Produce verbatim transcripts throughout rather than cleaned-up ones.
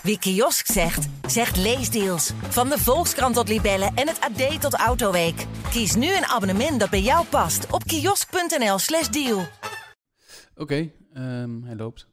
Wie kiosk zegt, zegt leesdeals. Van de Volkskrant tot Libellen en het A D tot Autoweek. Kies nu een abonnement dat bij jou past op kiosk.nl slash deal. Oké, okay, um, hij loopt.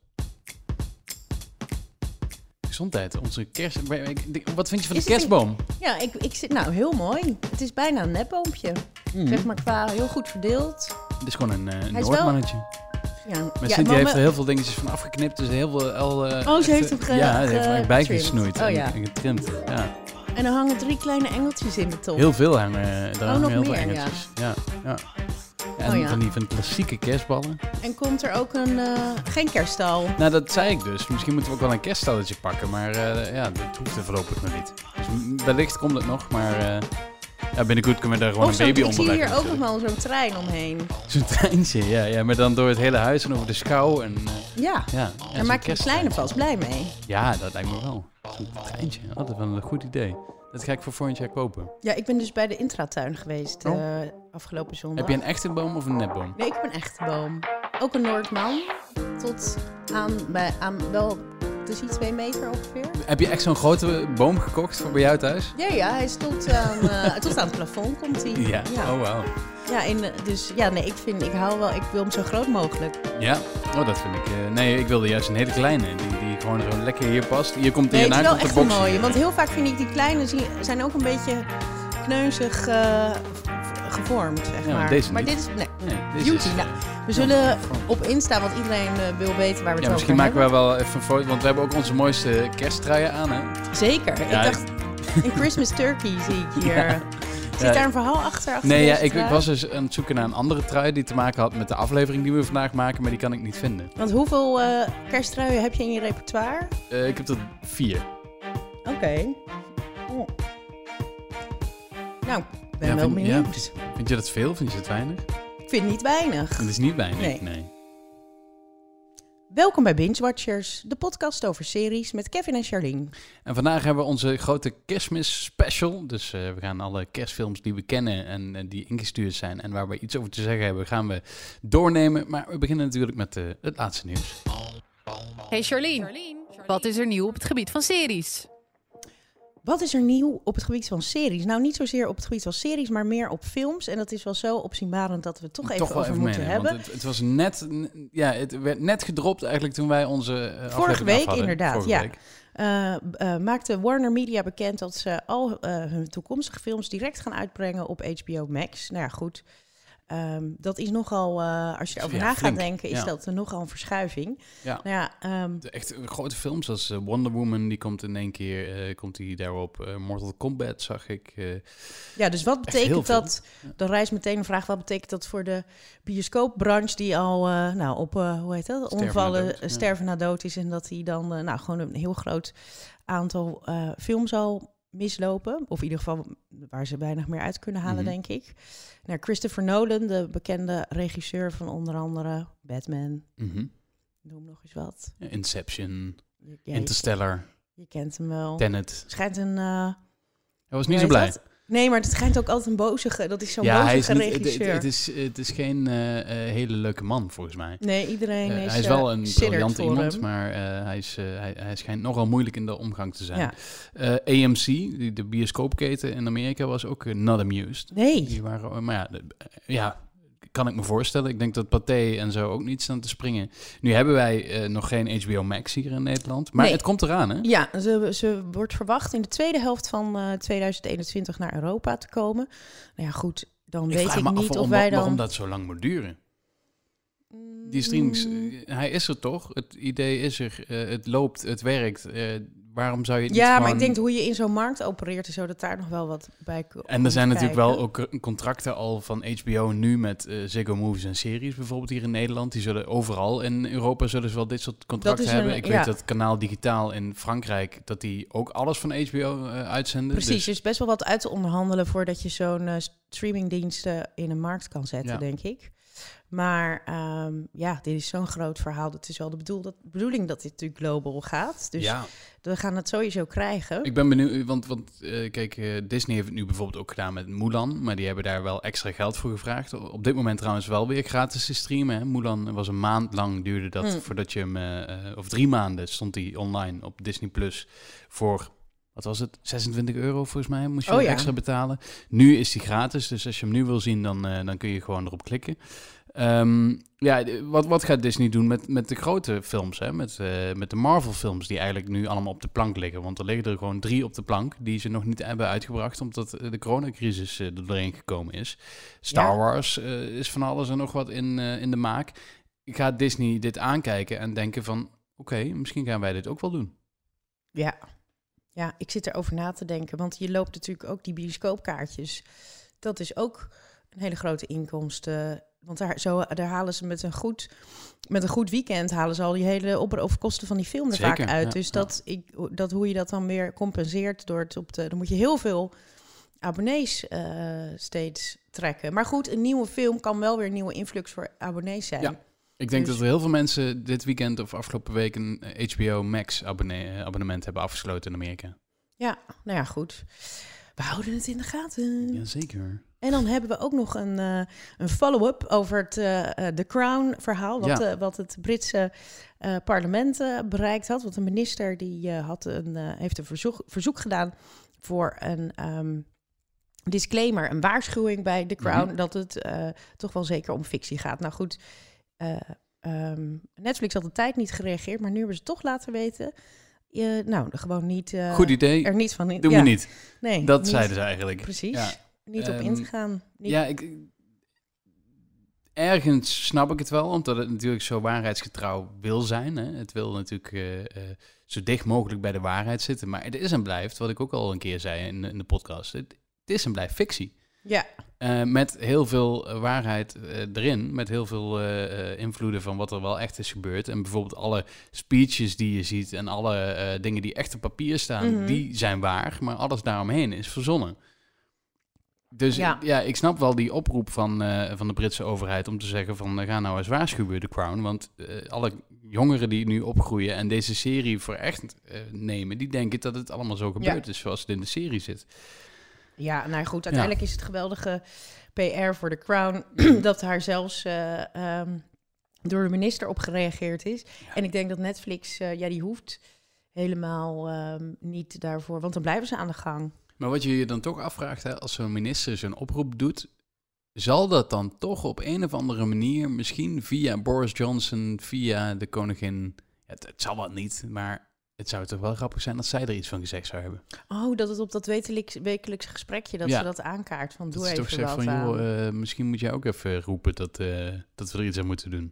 Gezondheid, onze kerst... Wat vind je van de kerstboom? Een... Ja, ik, ik zit... Nou, heel mooi. Het is bijna een nepboompje. Mm. Zeg maar qua heel goed verdeeld. Het is gewoon een uh, Noordmannetje. Wel... Ja, maar ja, Cynthia me... heeft er heel veel dingetjes van afgeknipt. Dus heel veel... Al, uh, oh, ze heeft hem ge... Ja, ze heeft ge... hem bijgesnoeid oh, ja. en getrimd. Ja. En er hangen drie kleine engeltjes in de top. Heel veel hangen. Daar oh, hangen nog heel meer, veel engeltjes. Ja. Ja, ja. En oh, ja. van die van klassieke kerstballen. En komt er ook een... Uh, geen kerststal? Nou, dat zei ik dus. Misschien moeten we ook wel een kerststalletje pakken. Maar uh, ja, dat hoeft er voorlopig nog niet. Dus wellicht komt het nog, maar... Uh, ja, binnenkort kunnen we daar gewoon of een baby onder leggen. Ik leggen. zie hier ook nog wel zo'n trein omheen. Zo'n treintje, ja, ja. Maar dan door het hele huis en over de schouw. En, uh, ja, ja. daar maak je de kleine vast blij mee. Ja, dat lijkt me wel. Zo'n treintje, oh, dat is wel een goed idee. Dat ga ik voor volgend jaar kopen. Ja, ik ben dus bij de intratuin geweest oh. uh, afgelopen zondag. Heb je een echte boom of een nepboom? Nee, ik heb een echte boom. Ook een Noordman. Tot aan, bij, aan wel dus iets twee meter ongeveer. Heb je echt zo'n grote boom gekocht voor bij jou thuis? Ja, ja, hij is tot aan, uh, tot aan het plafond komt hij. Ja, ja. Oh wauw. Ja, in, dus ja, nee, ik vind, ik hou wel, ik wil hem zo groot mogelijk. Ja, oh, dat vind ik. Uh, nee, ik wilde juist een hele kleine, die, die gewoon zo lekker hier past. Hier komt hij nee, hierna het is wel echt een mooie, want heel vaak vind ik die kleine zijn ook een beetje kneuzig uh, gevormd, zeg ja, maar. Deze maar niet. dit is, nee, nee deze beauty. Is, nou, we zullen op Insta, want iedereen uh, wil weten waar we ja, het misschien over maken hebben. we wel even een foto, want we hebben ook onze mooiste kersttruien aan, hè? Zeker. Ja, ik dacht, een Christmas turkey zie ik hier. Ja. Zit ja. daar een verhaal achter? achter nee, ja, ik, ik was dus aan het zoeken naar een andere trui die te maken had met de aflevering die we vandaag maken, maar die kan ik niet vinden. Want hoeveel uh, kersttruien heb je in je repertoire? Uh, ik heb er vier. Oké. Okay. Oh. Nou, ik ben ja, wel vind, benieuwd. Ja, vind je dat veel? Vind je het weinig? Ik vind het niet weinig. Het is niet weinig, nee. nee. Welkom bij Binge Watchers, de podcast over series met Kevin en Charlene. En vandaag hebben we onze grote kerstmis special. Dus uh, we gaan alle kerstfilms die we kennen en uh, die ingestuurd zijn en waar we iets over te zeggen hebben, gaan we doornemen. Maar we beginnen natuurlijk met uh, het laatste nieuws. Hey Charlene, Charlene, wat is er nieuw op het gebied van series? Wat is er nieuw op het gebied van series? Nou, niet zozeer op het gebied van series, maar meer op films. En dat is wel zo opzienbarend dat we het toch even toch wel over even moeten meenemen, hebben. Want het, het was net, ja, het werd net gedropt eigenlijk toen wij onze uh, Vorige week hadden. inderdaad, Vorige ja. Week. Uh, uh, maakte Warner Media bekend dat ze al uh, hun toekomstige films direct gaan uitbrengen op H B O Max. Nou ja, goed. Um, dat is nogal, uh, als je erover ja, na gaat denken, is ja. dat uh, nogal een verschuiving. Ja, nou ja um, de echt grote films zoals uh, Wonder Woman, die komt in één keer, uh, komt die daarop. Uh, Mortal Kombat zag ik. Uh, ja, dus wat betekent dat? Ja. Dan rijst meteen een vraag, wat betekent dat voor de bioscoopbranche die al uh, nou, op, uh, hoe heet dat, sterven omvallen, na dood, uh, sterven ja. na dood is en dat die dan uh, nou, gewoon een heel groot aantal uh, films al mislopen. Of in ieder geval waar ze weinig meer uit kunnen halen, mm-hmm. denk ik. Nou, Christopher Nolan, de bekende regisseur van onder andere Batman. Mm-hmm. Noem nog eens wat. Ja, Inception, ja, Interstellar. Je, je kent hem wel. Tenet. Schijnt een... Uh, Hij was niet zo blij. Dat? Nee, maar het schijnt ook altijd een bozige... Dat is zo'n ja, bozige hij is niet, regisseur. Het, het, is, het is geen uh, uh, hele leuke man, volgens mij. Nee, iedereen uh, is Hij is wel een briljant iemand, hem. maar uh, hij, is, uh, hij, hij schijnt nogal moeilijk in de omgang te zijn. Ja. Uh, A M C, die, de bioscoopketen in Amerika, was ook uh, not amused. Nee. Die waren, maar ja, de, ja, kan ik me voorstellen. Ik denk dat Pathé en zo ook niet staan te springen. Nu hebben wij uh, nog geen H B O Max hier in Nederland, maar nee. Het komt eraan, hè? Ja, ze, ze wordt verwacht in de tweede helft van uh, tweeduizend eenentwintig naar Europa te komen. Nou ja, goed, dan ik weet ik niet of om, wij dan... waarom dat zo lang moet duren. Die streamings, uh, hij is er toch? Het idee is er, uh, het loopt, het werkt. Uh, waarom zou je het ja, niet maar gewoon... ik denk hoe je in zo'n markt opereert en zo, dat daar nog wel wat bij komt. En er zijn natuurlijk kijken. wel ook contracten al van H B O nu met uh, Ziggo Movies en series, bijvoorbeeld hier in Nederland. Die zullen overal in Europa zullen ze wel dit soort contracten hebben. Een, ik ja. weet dat Kanaal Digitaal in Frankrijk, dat die ook alles van H B O uh, uitzenden. Precies, dus... er is best wel wat uit te onderhandelen voordat je zo'n uh, streamingdiensten in een markt kan zetten, ja. denk ik. Maar um, ja, dit is zo'n groot verhaal. Het is wel de bedoel, dat, bedoeling dat dit natuurlijk global gaat. Dus ja. we gaan het sowieso krijgen. Ik ben benieuwd, want, want uh, kijk, uh, Disney heeft het nu bijvoorbeeld ook gedaan met Mulan. Maar die hebben daar wel extra geld voor gevraagd. Op dit moment trouwens wel weer gratis te streamen. Hè. Mulan was een maand lang, duurde dat hmm. voordat je hem... Uh, of drie maanden stond hij online op Disney Plus voor... Wat was het? zesentwintig euro volgens mij moest je oh, ja. extra betalen. Nu is die gratis, dus als je hem nu wil zien, dan, uh, dan kun je gewoon erop klikken. Um, ja, wat, wat gaat Disney doen met, met de grote films? Hè? Met, uh, met de Marvel-films die eigenlijk nu allemaal op de plank liggen. Want er liggen er gewoon drie op de plank die ze nog niet hebben uitgebracht, omdat de coronacrisis uh, er doorheen gekomen is. Star ja. Wars uh, is van alles en nog wat in, uh, in de maak. Gaat Disney dit aankijken en denken van, oké, okay, misschien gaan wij dit ook wel doen? Ja. Ja, ik zit erover na te denken, want je loopt natuurlijk ook die bioscoopkaartjes. Dat is ook een hele grote inkomsten. Want daar, zo, daar halen ze met een goed, met een goed weekend halen ze al die hele overkosten van die film er Zeker, vaak uit. Ja, dus dat, ja. ik, dat hoe je dat dan weer compenseert door het op de, dan moet je heel veel abonnees uh, steeds trekken. Maar goed, een nieuwe film kan wel weer een nieuwe influx voor abonnees zijn. Ja. Ik denk dus... dat er heel veel mensen dit weekend of afgelopen week een H B O Max abonne- abonnement hebben afgesloten in Amerika. Ja, nou ja, goed. We houden het in de gaten. Jazeker. En dan hebben we ook nog een, uh, een follow-up over het uh, The Crown verhaal. Wat, ja. uh, wat het Britse uh, parlement uh, bereikt had. Want de minister die uh, had een, uh, heeft een verzoek, verzoek gedaan voor een... Um, disclaimer, een waarschuwing bij The Crown... Mm-hmm. dat het uh, toch wel zeker om fictie gaat. Nou goed... Uh, um, Netflix had de tijd niet gereageerd, maar nu hebben ze toch laten weten. Uh, nou, gewoon niet. Uh, Goed idee. Er niet van. Doen ja. we niet. Nee, dat niet, zeiden ze eigenlijk. Precies. Ja. Niet um, op in te gaan. Niet... Ja, ik, ergens snap ik het wel, omdat het natuurlijk zo waarheidsgetrouw wil zijn. Hè. Het wil natuurlijk uh, uh, zo dicht mogelijk bij de waarheid zitten. Maar het is en blijft, wat ik ook al een keer zei in, in de podcast. Het, het is en blijft fictie. Ja. Uh, met heel veel uh, waarheid uh, erin, met heel veel uh, uh, invloeden van wat er wel echt is gebeurd. En bijvoorbeeld alle speeches die je ziet en alle uh, dingen die echt op papier staan, mm-hmm. die zijn waar, maar alles daaromheen is verzonnen. Dus ja, ja ik snap wel die oproep van, uh, van de Britse overheid om te zeggen van uh, ga nou eens waarschuwen The Crown, want uh, alle jongeren die nu opgroeien en deze serie voor echt uh, nemen, die denken dat het allemaal zo gebeurd ja. is zoals het in de serie zit. Ja, nou goed, uiteindelijk ja. is het geweldige P R voor de Crown dat daar zelfs uh, um, door de minister op gereageerd is. Ja. En ik denk dat Netflix, uh, ja, die hoeft helemaal um, niet daarvoor, want dan blijven ze aan de gang. Maar wat je je dan toch afvraagt, hè, als zo'n minister zo'n oproep doet, zal dat dan toch op een of andere manier, misschien via Boris Johnson, via de koningin, ja, het, het zal wel niet, maar... Het zou toch wel grappig zijn dat zij er iets van gezegd zou hebben. Oh, dat het op dat wekelijks, wekelijkse gesprekje, dat ja. ze dat aankaart. Van doe dat even toch zegt wat van, aan. joh, uh, misschien moet jij ook even roepen dat, uh, dat we er iets aan moeten doen.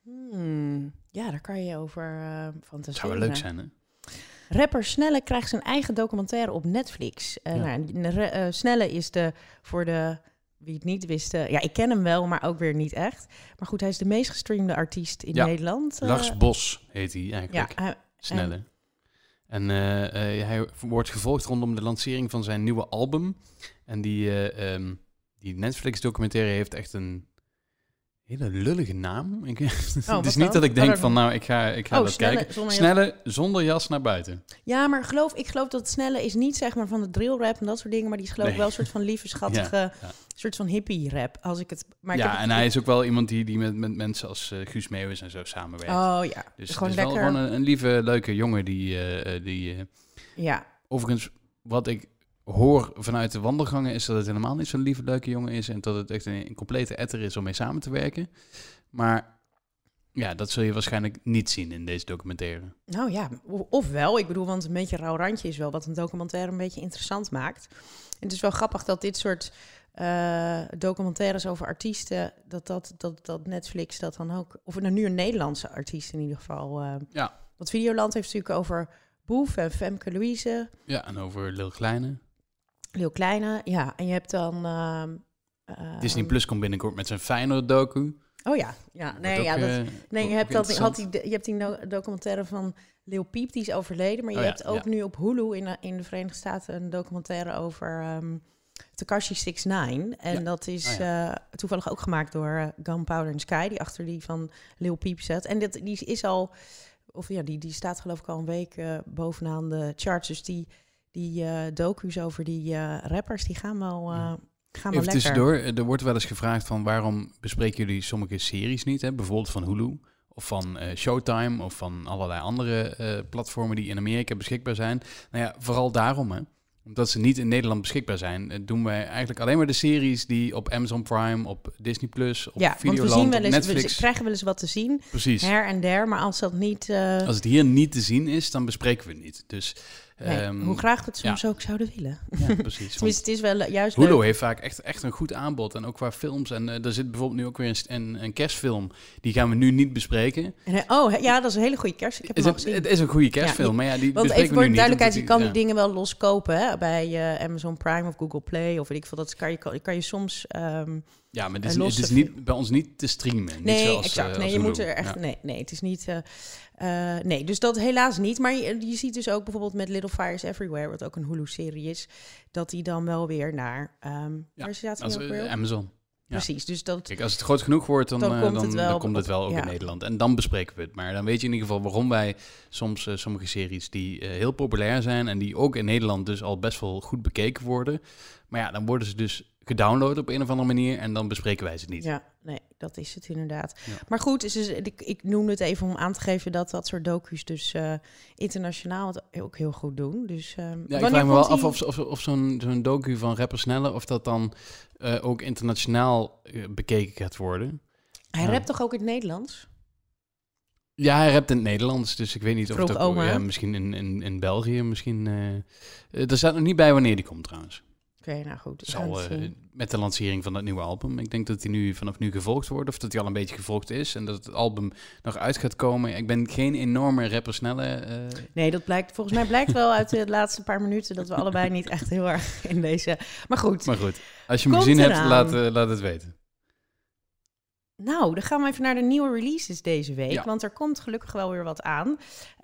Hmm. Ja, daar kan je over uh, fantaseren. Dat zou wel leuk zijn, hè? Rapper Snelle krijgt zijn eigen documentaire op Netflix. Uh, ja. nou, uh, Snelle is de, voor de... Wie het niet wist, uh, ja, ik ken hem wel, maar ook weer niet echt. Maar goed, hij is de meest gestreamde artiest in ja. Nederland. Uh, Lars Bos heet hij eigenlijk. Ja, uh, Snelle. En, En uh, uh, hij wordt gevolgd rondom de lancering van zijn nieuwe album. En die, uh, um, die Netflix-documentaire heeft echt een hele lullige naam. Ik, oh, het is niet dan? dat ik denk van, nou, ik ga, ik ga oh, dat snelle, kijken. Zonder snelle, jas. zonder jas naar buiten. Ja, maar geloof, ik geloof dat het Snelle is niet zeg maar van de drillrap en dat soort dingen. Maar die is geloof ik nee. wel een soort van lieve, schattige, ja, ja. soort van hippie-rap. Als ik het, maar ik ja, heb en het, hij is ook wel iemand die, die met, met mensen als uh, Guus Meeuwis en zo samenwerkt. Oh ja, dus gewoon het is lekker. wel gewoon een, een lieve, leuke jongen die... Uh, die uh, ja. Overigens, wat ik hoor vanuit de wandelgangen is dat het helemaal niet zo'n lieve, leuke jongen is. En dat het echt een, een complete etter is om mee samen te werken. Maar ja, dat zul je waarschijnlijk niet zien in deze documentaire. Nou ja, of wel. Ik bedoel, want een beetje rauw randje is wel wat een documentaire een beetje interessant maakt. En het is wel grappig dat dit soort uh, documentaires over artiesten, dat, dat, dat, dat Netflix dat dan ook... Of nou nu een Nederlandse artiest in ieder geval. Uh, ja. Want Videoland heeft natuurlijk over Boef en Femke Louise. Ja, en over Lil Kleine. Lil Kleine, ja. En je hebt dan... Uh, uh, Disney Plus komt binnenkort met zijn Feyenoord docu. Oh ja, ja. Nee, ook, ja dat, uh, nee je, hebt dat, had die, je hebt die no- documentaire van Lil Peep, die is overleden. Maar je oh, hebt ja, ook ja. nu op Hulu in, in de Verenigde Staten een documentaire over um, Tekashi zes nine. En ja. dat is oh ja. uh, toevallig ook gemaakt door uh, Gunpowder and Sky, die achter die van Lil Peep zat. En dit, die is al, of ja, die, die staat geloof ik al een week uh, bovenaan de charts. Dus die, die uh, docu's over die uh, rappers, die gaan wel... Uh, ja. Gaan Even tussendoor, er wordt wel eens gevraagd van waarom bespreken jullie sommige series niet? Hè? Bijvoorbeeld van Hulu of van uh, Showtime of van allerlei andere uh, platformen die in Amerika beschikbaar zijn. Nou ja, vooral daarom, hè. Omdat ze niet in Nederland beschikbaar zijn, doen wij eigenlijk alleen maar de series die op Amazon Prime, op Disney Plus, op ja, Videoland, want we zien wel eens, op Netflix. We krijgen wel eens wat te zien, Precies. her en der, maar als dat niet... Uh... Als het hier niet te zien is, dan bespreken we het niet. Dus... Nee, um, hoe graag we het soms ja. ook zouden willen. Ja, precies. Tenminste, het is wel juist Hulu leuk. heeft vaak echt, echt een goed aanbod. En ook qua films. En uh, er zit bijvoorbeeld nu ook weer een, een, een kerstfilm. Die gaan we nu niet bespreken. En, oh, ja, dat is een hele goede kerst. Ik heb hem al gezien. Het is een goede kerstfilm. Ja, maar ja, die want bespreken even voor we nu de duidelijkheid, niet, je kan die, die ja. dingen wel loskopen hè, bij uh, Amazon Prime of Google Play. Of weet ik veel. Dat kan je, kan je soms... Um, ja, maar het is, het is niet, bij ons niet te streamen. Nee, niet zoals, exact. Uh, nee, je Hulu. moet er echt... Ja. Nee, nee, het is niet... Uh, Uh, nee, dus dat helaas niet. Maar je, je ziet dus ook bijvoorbeeld met Little Fires Everywhere, wat ook een Hulu-serie is, dat die dan wel weer naar... Um, ja, waar staat als, ook weer op? Amazon. Ja. Precies, dus dat... Kijk, als het groot genoeg wordt, dan, dan, uh, komt, dan, het wel dan komt het wel ook ja. in Nederland. En dan bespreken we het. Maar dan weet je in ieder geval waarom wij soms uh, sommige series die uh, heel populair zijn en die ook in Nederland dus al best wel goed bekeken worden. Maar ja, dan worden ze dus gedownload op een of andere manier en dan bespreken wij ze niet. Ja, nee, dat is het inderdaad. Ja. Maar goed, is, is, ik, ik noem het even om aan te geven dat dat soort docu's dus uh, internationaal het ook heel goed doen. Dus, um, ja, ik vraag me wel die... af of, of, of zo'n, zo'n docu van Rapper Snelle, of dat dan uh, ook internationaal uh, bekeken gaat worden. Hij ja. rapt toch ook in het Nederlands? Ja, hij rapt in het Nederlands, dus ik weet niet of Vroeg het ook... Ja, misschien in, in, in België, misschien... Uh, er staat nog niet bij wanneer die komt trouwens. Oké, okay, nou goed. Zal, uh, met de lancering van dat nieuwe album. Ik denk dat hij nu vanaf nu gevolgd wordt, of dat hij al een beetje gevolgd is en dat het album nog uit gaat komen. Ik ben geen enorme rapper snelle. Uh... Nee, dat blijkt. Volgens mij blijkt wel uit de laatste paar minuten dat we allebei niet echt heel erg in deze. Maar goed. Maar goed, als je hem gezien hebt, laat, uh, laat het weten. Nou, dan gaan we even naar de nieuwe releases deze week. Ja. Want er komt gelukkig wel weer wat aan.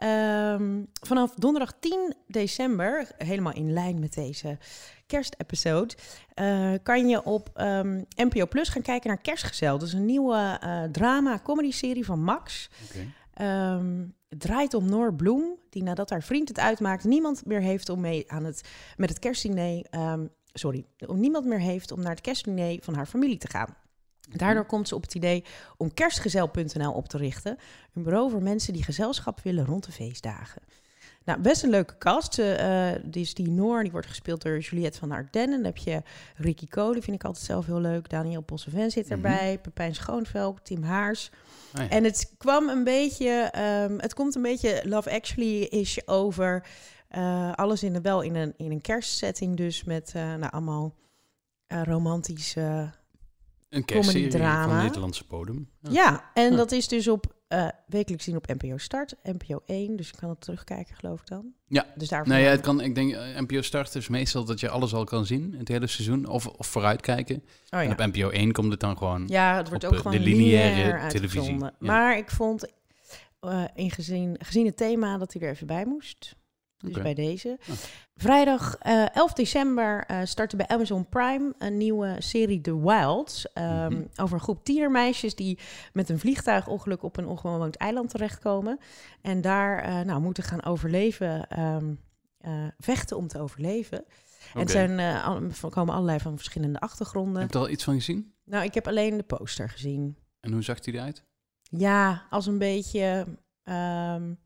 Um, vanaf donderdag tien december, helemaal in lijn met deze kerstepisode, uh, kan je op um, N P O Plus gaan kijken naar Kerstgezel. Dat is een nieuwe uh, drama-comedy-serie van Max. Okay. Um, het draait om Noor Bloem, die nadat haar vriend het uitmaakt, niemand meer heeft om mee aan het, met het kerstdiner... Um, sorry, om niemand meer heeft om naar het kerstdiner van haar familie te gaan. Daardoor komt ze op het idee om kerstgezel punt n l op te richten. Een bureau voor mensen die gezelschap willen rond de feestdagen. Nou, best een leuke cast. Uh, die is die Noor, die wordt gespeeld door Juliette van Ardennen. Dan heb je Ricky Cole, vind ik altijd zelf heel leuk. Daniel Posseven zit erbij. Mm-hmm. Pepijn Schoonveld, Tim Haars. Oh ja. En het kwam een beetje... Um, het komt een beetje Love Actually-ish over. Uh, alles in de, wel in een, in een kerstsetting dus. Met uh, nou, allemaal uh, romantische... Een kerstserie van Nederlandse bodem. Ja, ja en ja. dat is dus op uh, wekelijks zien op N P O Start, N P O één, dus je kan het terugkijken, geloof ik dan. Ja, dus daarvoor nou ja, het kan, ik denk N P O Start is meestal dat je alles al kan zien, het hele seizoen, of, of vooruitkijken. Oh, ja. En op N P O één komt het dan gewoon ja, het wordt op ook gewoon de lineaire televisie. Ja. Maar ik vond, uh, in gezien, gezien het thema, dat hij er even bij moest. Dus okay. bij deze. Oh. Vrijdag uh, elf december uh, startte bij Amazon Prime een nieuwe serie The Wilds. Um, mm-hmm. Over een groep tienermeisjes die met een vliegtuigongeluk op een onbewoond eiland terechtkomen. En daar uh, nou, moeten gaan overleven, um, uh, vechten om te overleven. Okay. En het zijn, uh, komen allerlei van verschillende achtergronden. Heb je er al iets van gezien? Nou, ik heb alleen de poster gezien. En hoe zag die eruit? Ja, als een beetje... Um,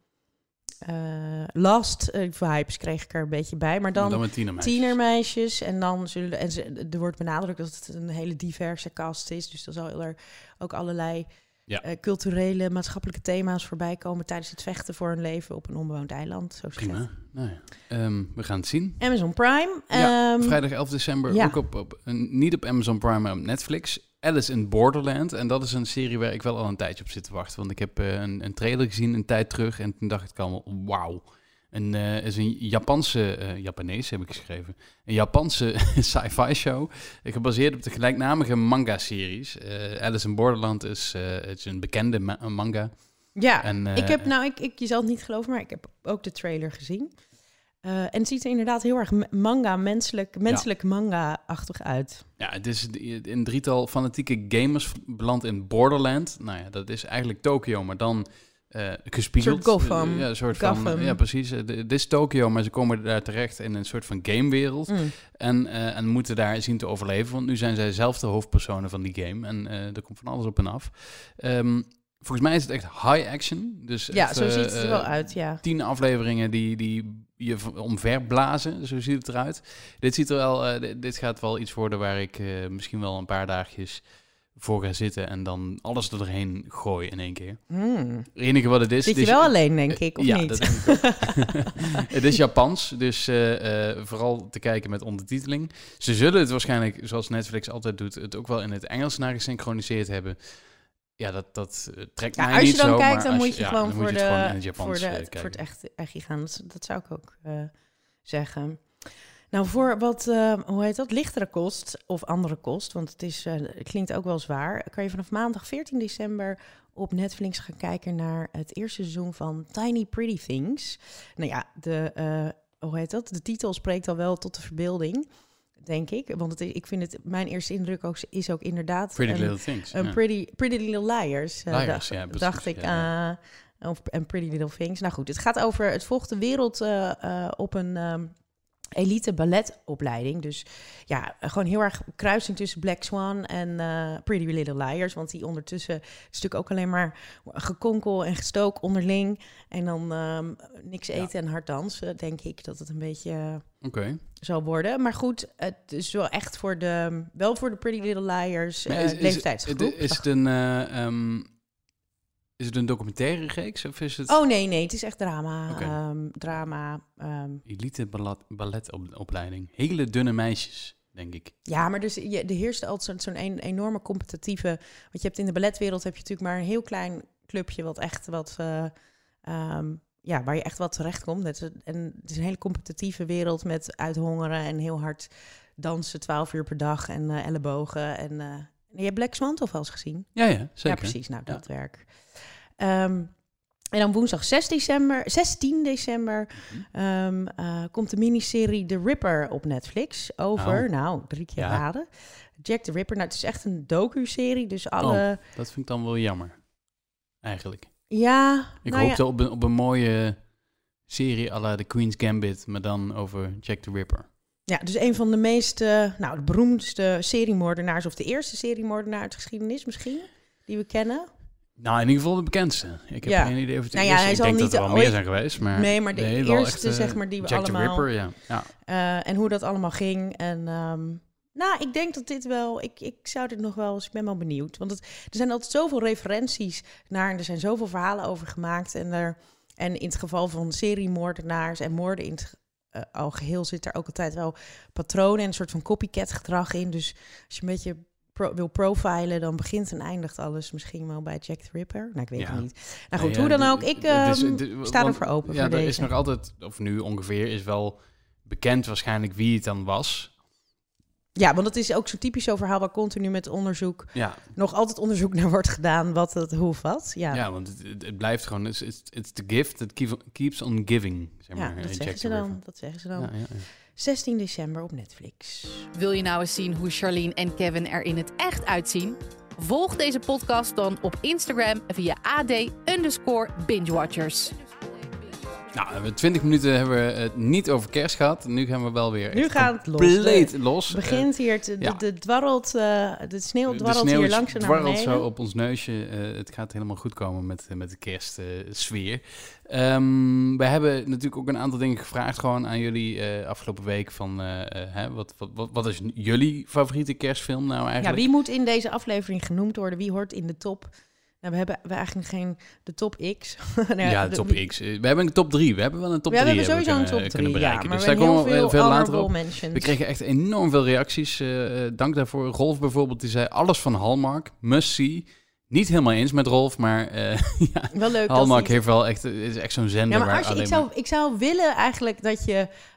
Uh, Last uh, vibes kreeg ik er een beetje bij, maar dan, maar dan met tienermeisjes. tienermeisjes en dan zullen en ze, er wordt benadrukt dat het een hele diverse cast is, dus er zal er ook allerlei ja. uh, culturele, maatschappelijke thema's voorbij komen tijdens het vechten voor een leven op een onbewoond eiland. Zo prima. Nou ja. um, we gaan het zien. Amazon Prime. Ja, um, vrijdag elf december ja. ook op, op niet op Amazon Prime, maar op Netflix. Alice in Borderland. En dat is een serie waar ik wel al een tijdje op zit te wachten. Want ik heb uh, een, een trailer gezien een tijd terug. En toen dacht ik allemaal, wauw. Een uh, is een Japanse, uh, Japanees heb ik geschreven. Een Japanse sci-fi show. Gebaseerd op de gelijknamige manga-series. Uh, Alice in Borderland is, uh, het is een bekende ma- manga. Ja, en, uh, ik heb, nou, ik, ik, je zal het niet geloven, maar ik heb ook de trailer gezien. Uh, en het ziet er inderdaad heel erg manga, menselijk, menselijk ja. manga-achtig uit. Ja, het is een drietal fanatieke gamers beland in Borderland. Nou ja, dat is eigenlijk Tokio, maar dan uh, gespiegeld. Een soort Gotham. Uh, ja, een soort Gotham. van, ja, precies. Dit is Tokio, maar ze komen daar terecht in een soort van gamewereld. Mm. En, uh, en moeten daar zien te overleven, want nu zijn zij zelf de hoofdpersonen van die game. En uh, er komt van alles op en af. Um, Volgens mij is het echt high action. Dus ja, echt, zo ziet het uh, er wel uit, ja. Tien afleveringen die, die je omver blazen, zo ziet het eruit. Dit ziet er wel, uh, dit, dit gaat wel iets worden waar ik uh, misschien wel een paar dagjes voor ga zitten en dan alles er doorheen gooi in één keer. Mm. Het enige wat het is... Zit je is, wel alleen, denk ik, of ja, niet? Dat denk ik ook. Het is Japans, dus uh, uh, vooral te kijken met ondertiteling. Ze zullen het waarschijnlijk, zoals Netflix altijd doet, het ook wel in het Engels naar gesynchroniseerd hebben. Ja, dat, dat uh, trekt ja, mij niet zo. Als je dan zo, kijkt, dan moet je ja, gewoon dan voor, moet je de, gewoon in het Japans, voor, de, uh, voor het echt, echt gaan. Dat, dat zou ik ook uh, zeggen. Nou, voor wat, uh, hoe heet dat, lichtere kost of andere kost, want het, is, uh, het klinkt ook wel zwaar, kan je vanaf maandag veertien december op Netflix gaan kijken naar het eerste seizoen van Tiny Pretty Things. Nou ja, de, uh, hoe heet dat? De titel spreekt al wel tot de verbeelding. Denk ik, want het is, ik vind het, mijn eerste indruk ook, is ook inderdaad Pretty een, Little Things. Een ja. pretty, pretty Little Liars. Uh, Liars dacht, ja, precies, dacht ik ja, uh, of en Pretty Little Things. Nou goed, het gaat over het volgt de wereld uh, uh, op een um, elite balletopleiding. Dus ja, gewoon heel erg kruising tussen Black Swan en uh, Pretty Little Liars. Want die ondertussen is natuurlijk ook alleen maar gekonkel en gestook onderling. En dan um, niks eten ja. en hard dansen, denk ik dat het een beetje uh, okay. zal worden. Maar goed, het is wel echt voor de, wel voor de Pretty Little Liars uh, is, is, leeftijdsgroep. Is, is het een... Uh, um Is het een documentaire reeks of is het... Oh nee, nee, het is echt drama. Okay. Um, drama. Um. Elite ballet, balletopleiding. Hele dunne meisjes, denk ik. Ja, maar dus je, er heerst altijd zo'n een, enorme competitieve... Want je hebt in de balletwereld heb je natuurlijk maar een heel klein clubje... wat echt wat... Uh, um, ja, waar je echt wat terecht komt. En het is een hele competitieve wereld met uithongeren... en heel hard dansen, twaalf uur per dag en uh, ellebogen. En, uh, je hebt Black Swan toch wel eens gezien? Ja, ja, zeker. Ja, precies. Nou, dat ja. werk. Um, en dan woensdag zes december, zestien december um, uh, komt de miniserie The Ripper op Netflix over, oh. nou, drie keer ja. raden. Jack the Ripper, nou, het is echt een docu-serie, dus alle... Oh, dat vind ik dan wel jammer, eigenlijk. Ja. Ik nou hoopte ja. op, een, op een mooie serie à la The Queen's Gambit, maar dan over Jack the Ripper. Ja, dus een van de meest, uh, nou, de beroemdste seriemoordenaars, of de eerste seriemoordenaar uit de geschiedenis misschien, die we kennen. Nou, in ieder geval de bekendste. Ik heb ja. geen idee of het nou eerste. Ja, ik denk dat er wel ooit... meer zijn geweest. Maar nee, maar de nee, eerste, echt, zeg maar, die we Jack allemaal... Jack the Ripper, ja. ja. Uh, en hoe dat allemaal ging. En um, nou, ik denk dat dit wel... Ik, ik zou dit nog wel eens... Ik ben wel benieuwd. Want het, er zijn altijd zoveel referenties naar... En er zijn zoveel verhalen over gemaakt. En, er, en in het geval van seriemoordenaars en moorden in het uh, al geheel... zit er ook altijd wel patronen en een soort van copycat gedrag in. Dus als je een beetje... Pro, wil profilen, dan begint en eindigt alles misschien wel bij Jack the Ripper. Nou, ik weet ja. het niet. Nou goed, ja, ja, hoe dan ook, ik um, d- d- sta ervoor open. Ja, voor er deze. is nog altijd, of nu ongeveer, is wel bekend waarschijnlijk wie het dan was. Ja, want het is ook zo'n typisch zo'n verhaal waar continu met onderzoek... Ja. nog altijd onderzoek naar wordt gedaan, wat het, hoe of wat. Ja, ja want het, het, het blijft gewoon... It's, it's the gift that keeps on giving, zeg maar. Ja, dat zeggen ze dan. Dat zeggen ze dan. Ja, ja, ja. zestien december op Netflix. Wil je nou eens zien hoe Charlene en Kevin er in het echt uitzien? Volg deze podcast dan op Instagram via A D underscore bingewatchers. Nou, we twintig minuten hebben we het niet over kerst gehad. Nu gaan we wel weer nu gaat het los. compleet los. Het begint hier, te, ja. de, de, dwarrelt, uh, de sneeuw dwarrelt de sneeuw hier langs naar dwarrelt beneden. zo op ons neusje. Uh, het gaat helemaal goed komen met, met de kerstsfeer. Uh, um, we hebben natuurlijk ook een aantal dingen gevraagd gewoon aan jullie uh, afgelopen week. Van, uh, uh, hè, wat, wat, wat, wat is jullie favoriete kerstfilm nou eigenlijk? Ja, wie moet in deze aflevering genoemd worden? Wie hoort in de top? Nou, we hebben we eigenlijk geen de top X. nou, ja, de top de, X. We hebben een top drie. We hebben wel een top we drie. We hebben sowieso kunnen, een top drie, bereiken. Ja, maar dus we daar komen heel veel, veel later op. Mentions. We kregen echt enorm veel reacties. Uh, dank daarvoor. Rolf bijvoorbeeld, die zei alles van Hallmark. Must see. Niet helemaal eens met Rolf, maar uh, ja, wel leuk Hallmark dat heeft wel echt, is echt zo'n zender. Ja, maar waar als je, alleen ik, zou, maar... ik zou willen eigenlijk dat je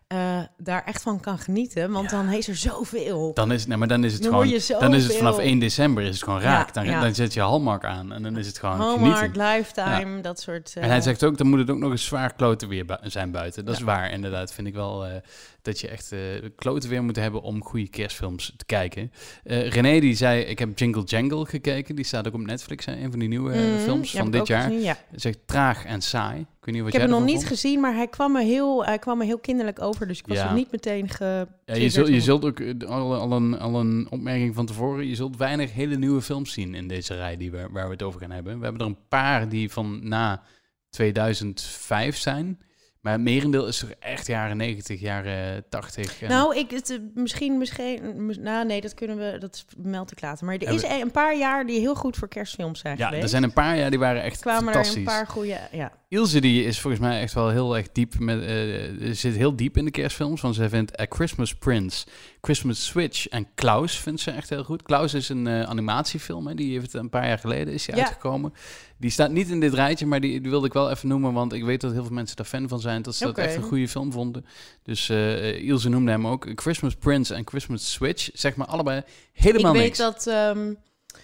uh, daar echt van kan genieten. Want ja. dan is er zoveel. Dan is, nee, maar dan is het dan gewoon... Dan is het vanaf één december is het gewoon raak. Ja, dan, ja. dan zet je Hallmark aan en dan is het gewoon Hallmark, genieten. Lifetime, ja. dat soort... Uh... En hij zegt ook, dan moet het ook nog eens zwaar kloten weer bu- zijn buiten. Dat ja. is waar, inderdaad. Vind ik wel uh, dat je echt uh, kloten weer moet hebben om goede kerstfilms te kijken. Uh, René die zei, ik heb Jingle Jangle gekeken. Die staat ook op Netflix, hè, een van die nieuwe mm, films van dit jaar. Gezien, ja. Zegt traag en saai. Ik, weet niet wat ik heb jij hem nog niet vond. gezien, maar hij kwam, me heel, hij kwam me heel kinderlijk over. Dus ik was ja. er niet meteen ge... Ja, je, zult, je zult ook al, al, een, al een opmerking van tevoren. Je zult weinig hele nieuwe films zien in deze rij die we, waar we het over gaan hebben. We hebben er een paar die van na tweeduizend vijf zijn. Maar het merendeel is toch echt jaren negentig, jaren tachtig. En... Nou, ik, het, misschien, misschien... Nou, nee, dat kunnen we... Dat meld ik later. Maar er is een paar jaar die heel goed voor kerstfilms zijn ja, geweest. er zijn een paar jaar die waren echt kwamen fantastisch. Er een paar goede... Ja. Ilse die is volgens mij echt wel heel erg diep. Met, uh, zit heel diep in de kerstfilms. Want zij vindt A Christmas Prince, Christmas Switch en Klaus vindt ze echt heel goed. Klaus is een uh, animatiefilm. Hè, die heeft een paar jaar geleden is die ja. uitgekomen. Die staat niet in dit rijtje, maar die, die wilde ik wel even noemen. Want ik weet dat heel veel mensen daar fan van zijn. Dat ze okay. dat echt een goede film vonden. Dus uh, Ilse noemde hem ook. Christmas Prince en Christmas Switch. Zeg maar allebei helemaal ik niks. Ik weet dat... Um,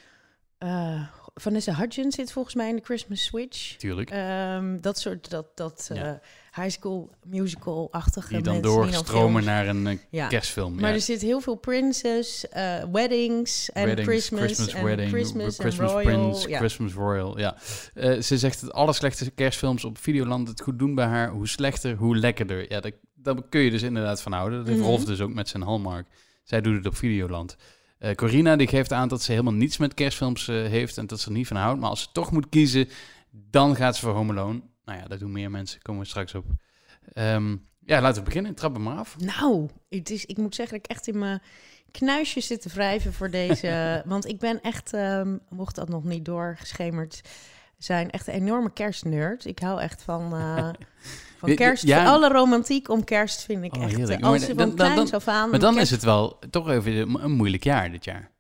uh, Vanessa Hudgens zit volgens mij in de Christmas Switch. Tuurlijk. Um, dat soort, dat, dat uh, ja. high school musical-achtige die dan doorstromen naar een uh, ja. kerstfilm. Maar ja. er zit heel veel princess, uh, weddings en Christmas, Christmas en wedding, Christmas, Christmas en Prince, Royal, ja. Christmas Royal. Ja. Uh, ze zegt dat alle slechte kerstfilms op Videoland het goed doen bij haar. Hoe slechter, hoe lekkerder. Ja, dat, daar kun je dus inderdaad van houden. Dat heeft mm-hmm. Rolf dus ook met zijn Hallmark. Zij doet het op Videoland. Uh, Corina die geeft aan dat ze helemaal niets met kerstfilms uh, heeft en dat ze er niet van houdt. Maar als ze toch moet kiezen, dan gaat ze voor Home Alone. Nou ja, dat doen meer mensen. Komen we straks op. Um, ja, laten we beginnen. Trap hem maar af. Nou, het is, ik moet zeggen dat ik echt in mijn knuisjes zit te wrijven voor deze. Want ik ben echt, um, mocht dat nog niet doorgeschemerd zijn, echt een enorme kerstnerd. Ik hou echt van... Uh, Van kerst, ja. Alle romantiek om kerst vind ik oh, echt... Heerlijk. Als je van kleins af aan... Maar dan kerst... is het wel toch even een moeilijk jaar dit jaar.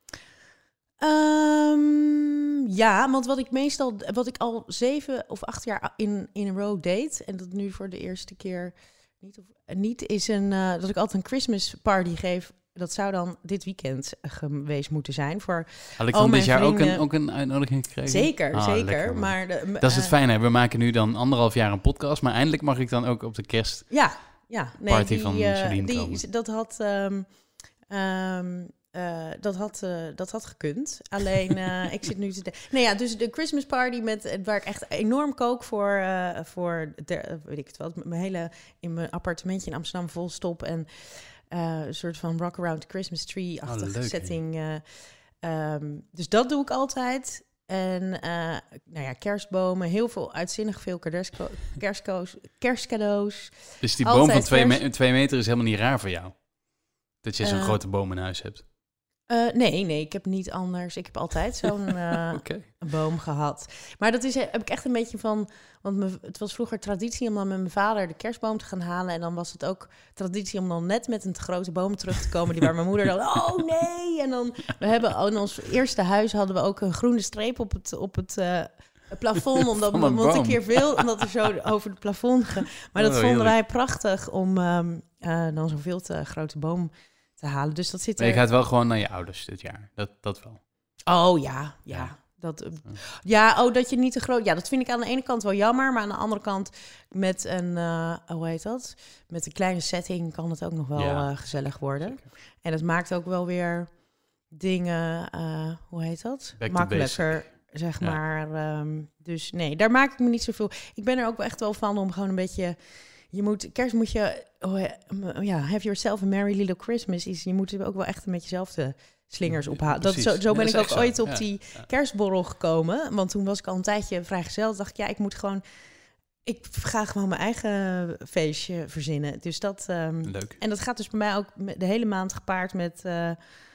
Um, ja, want wat ik meestal... Wat ik al zeven of acht jaar in, in een row deed... en dat nu voor de eerste keer niet, of, niet is een... Uh, dat ik altijd een Christmas party geef... Dat zou dan dit weekend geweest moeten zijn voor. Had ik van dit jaar ook een, ook een uitnodiging gekregen? Zeker, ah, zeker. Lekker, maar de, uh, dat is het fijne. We maken nu dan anderhalf jaar een podcast, maar eindelijk mag ik dan ook op de kerst. Ja, ja. Nee, party die, van uh, die, die dat had. Um, um, Uh, dat, had, uh, dat had gekund. Alleen, uh, ik zit nu te... De- nee ja, dus de Christmas party met waar ik echt enorm kook voor... Uh, voor de, weet ik het wel, mijn hele... in mijn appartementje in Amsterdam vol stop... en uh, een soort van rock around Christmas tree-achtige oh, setting. Uh, um, dus dat doe ik altijd. En uh, nou ja, kerstbomen, heel veel, uitzinnig veel kerstco- kerstco's, kerstcadeaus. Dus die boom van twee, kerst... me- twee meter is helemaal niet raar voor jou? Dat je zo'n uh, grote boom in huis hebt? Uh, nee, nee, ik heb niet anders. Ik heb altijd zo'n uh, okay. boom gehad. Maar dat is, heb ik echt een beetje van... Want me, het was vroeger traditie om dan met mijn vader de kerstboom te gaan halen. En dan was het ook traditie om dan net met een te grote boom terug te komen... die waar mijn moeder dan, oh nee! En dan, we hebben in ons eerste huis hadden we ook een groene streep op het... Op het uh, plafond, omdat we want een keer veel, omdat er zo over het plafond ging. Maar dat oh, vonden wij prachtig om um, uh, dan zo'n veel te grote boom te halen. Dus dat zit er... Maar je gaat wel gewoon naar je ouders dit jaar. Dat, dat wel. Oh ja, ja. ja. Dat, uh, ja, oh, dat je niet te groot... Ja, dat vind ik aan de ene kant wel jammer, maar aan de andere kant met een... Uh, hoe heet dat? Met een kleine setting kan het ook nog wel ja. uh, gezellig worden. Zeker. En het maakt ook wel weer dingen... Uh, hoe heet dat? Back makkelijker... Zeg ja. maar. Um, dus nee, daar maak ik me niet zoveel. Ik ben er ook echt wel van om gewoon een beetje. Je moet kerst moet je. Oh ja, have yourself a merry little Christmas. Is je moet ook wel echt met jezelf de slingers ophalen. Dat, zo, zo ben ja, ik ook zo. ooit op ja. die kerstborrel gekomen. Want toen was ik al een tijdje vrijgezel. Dacht ik, ja, ik moet gewoon. Ik ga gewoon mijn eigen feestje verzinnen. Dus dat. Um, Leuk. En dat gaat dus bij mij ook de hele maand gepaard met. Uh,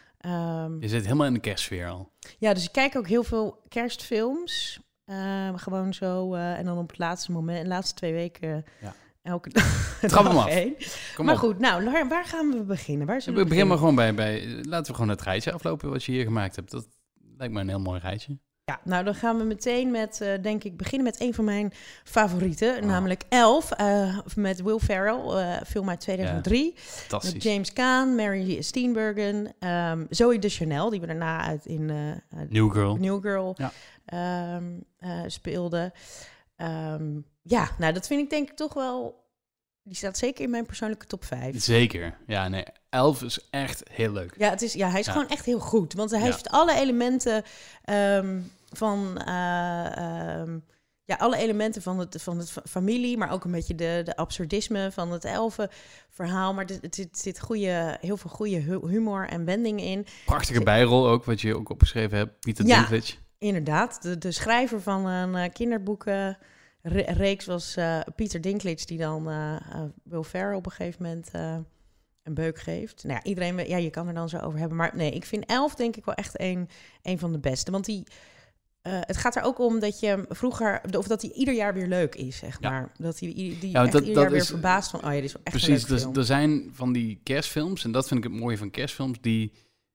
Um, je zit helemaal in de kerstsfeer al. Ja, dus ik kijk ook heel veel kerstfilms. Uh, gewoon zo. Uh, en dan op het laatste moment, de laatste twee weken... Ja. Elke dag. Trap hem af. Kom maar op. Goed, nou, waar, waar gaan we beginnen? Waar we, we beginnen maar gewoon bij, bij... Laten we gewoon het rijtje aflopen wat je hier gemaakt hebt. Dat lijkt me een heel mooi rijtje. Ja, nou dan gaan we meteen met, uh, denk ik, beginnen met een van mijn favorieten. Oh. Namelijk Elf, uh, met Will Ferrell, uh, film uit tweeduizend drie. Ja, met James Caan, Mary Steenburgen, um, Zooey Deschanel, die we daarna uit in uh, New Girl, New Girl ja. um, uh, speelde. Um, ja, nou dat vind ik denk ik toch wel... Die staat zeker in mijn persoonlijke top vijf. Zeker. Ja, nee. Elf is echt heel leuk. Ja, het is, ja hij is ja. gewoon echt heel goed. Want hij ja. heeft alle elementen um, van... Uh, um, ja, alle elementen van het, van het familie... maar ook een beetje de, de absurdisme van het elfenverhaal. Maar het zit, zit goede, heel veel goede humor en wending in. Prachtige zit, bijrol ook, wat je ook opgeschreven hebt. Pieter ja, Dinklage. Inderdaad. De, de schrijver van een uh, kinderboeken... Re- reeks was uh, Pieter Dinklage die dan uh, uh, Will Ferrell op een gegeven moment uh, een beuk geeft. Nou ja, iedereen, ja, je kan er dan zo over hebben. Maar nee, ik vind Elf denk ik wel echt een, een van de beste. Want die, uh, het gaat er ook om dat je vroeger, of dat hij ieder jaar weer leuk is, zeg maar. Ja. Dat hij die, die ja, echt dat, ieder dat jaar is, weer verbaast van, oh ja, dit is wel echt precies, een leuke film. Er zijn van die kerstfilms, en dat vind ik het mooie van kerstfilms, die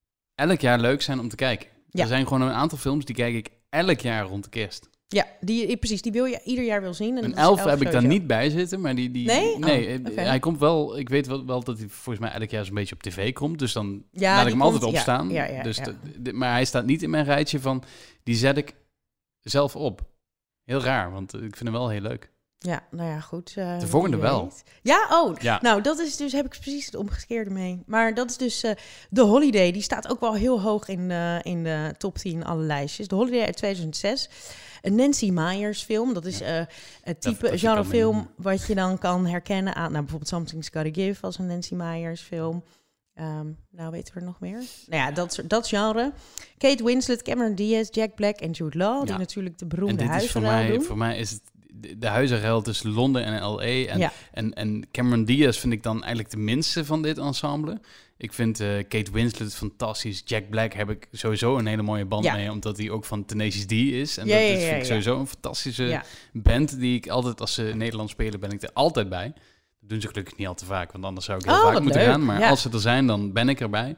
elk jaar leuk zijn om te kijken. Ja. Er zijn gewoon een aantal films die kijk ik elk jaar rond de kerst. Ja, die, precies. Die wil je ieder jaar wil zien. En een elf heb ik daar niet bij zitten, maar die... die nee? Nee, oh, okay. Hij komt wel... Ik weet wel, wel dat hij volgens mij elk jaar zo'n beetje op tv komt. Dus dan ja, laat ik hem komt, altijd opstaan. Ja, ja, ja, dus ja. De, de, maar hij staat niet in mijn rijtje van... Die zet ik zelf op. Heel raar, want ik vind hem wel heel leuk. Ja, nou ja, goed. Uh, de volgende wel. Ja, oh. Ja. Nou, dat is dus... Heb ik precies het omgekeerde mee. Maar dat is dus uh, The Holiday. Die staat ook wel heel hoog in, uh, in de top tien alle lijstjes. The Holiday uit tweeduizend zes... Een Nancy Meyers film, dat is uh, het type genrefilm wat je dan kan herkennen aan, nou bijvoorbeeld Something's Gotta Give als een Nancy Meyers film. Um, nou, weten we er nog meer? Nou ja, dat, dat genre. Kate Winslet, Cameron Diaz, Jack Black en Jude Law, ja. die natuurlijk de beroemde huizenruil doen. Voor mij is het de huizenruil tussen Londen en L A. En, ja. en, en Cameron Diaz vind ik dan eigenlijk de minste van dit ensemble. Ik vind uh, Kate Winslet fantastisch. Jack Black heb ik sowieso een hele mooie band ja. mee, omdat hij ook van Tenacious D is. En ja, dat ja, is, vind ja, ik sowieso ja. een fantastische ja. band die ik altijd, als ze Nederland spelen, ben ik er altijd bij. Dat doen ze gelukkig niet al te vaak, want anders zou ik heel oh, vaak moeten leuk. gaan. Maar ja. als ze er zijn, dan ben ik erbij.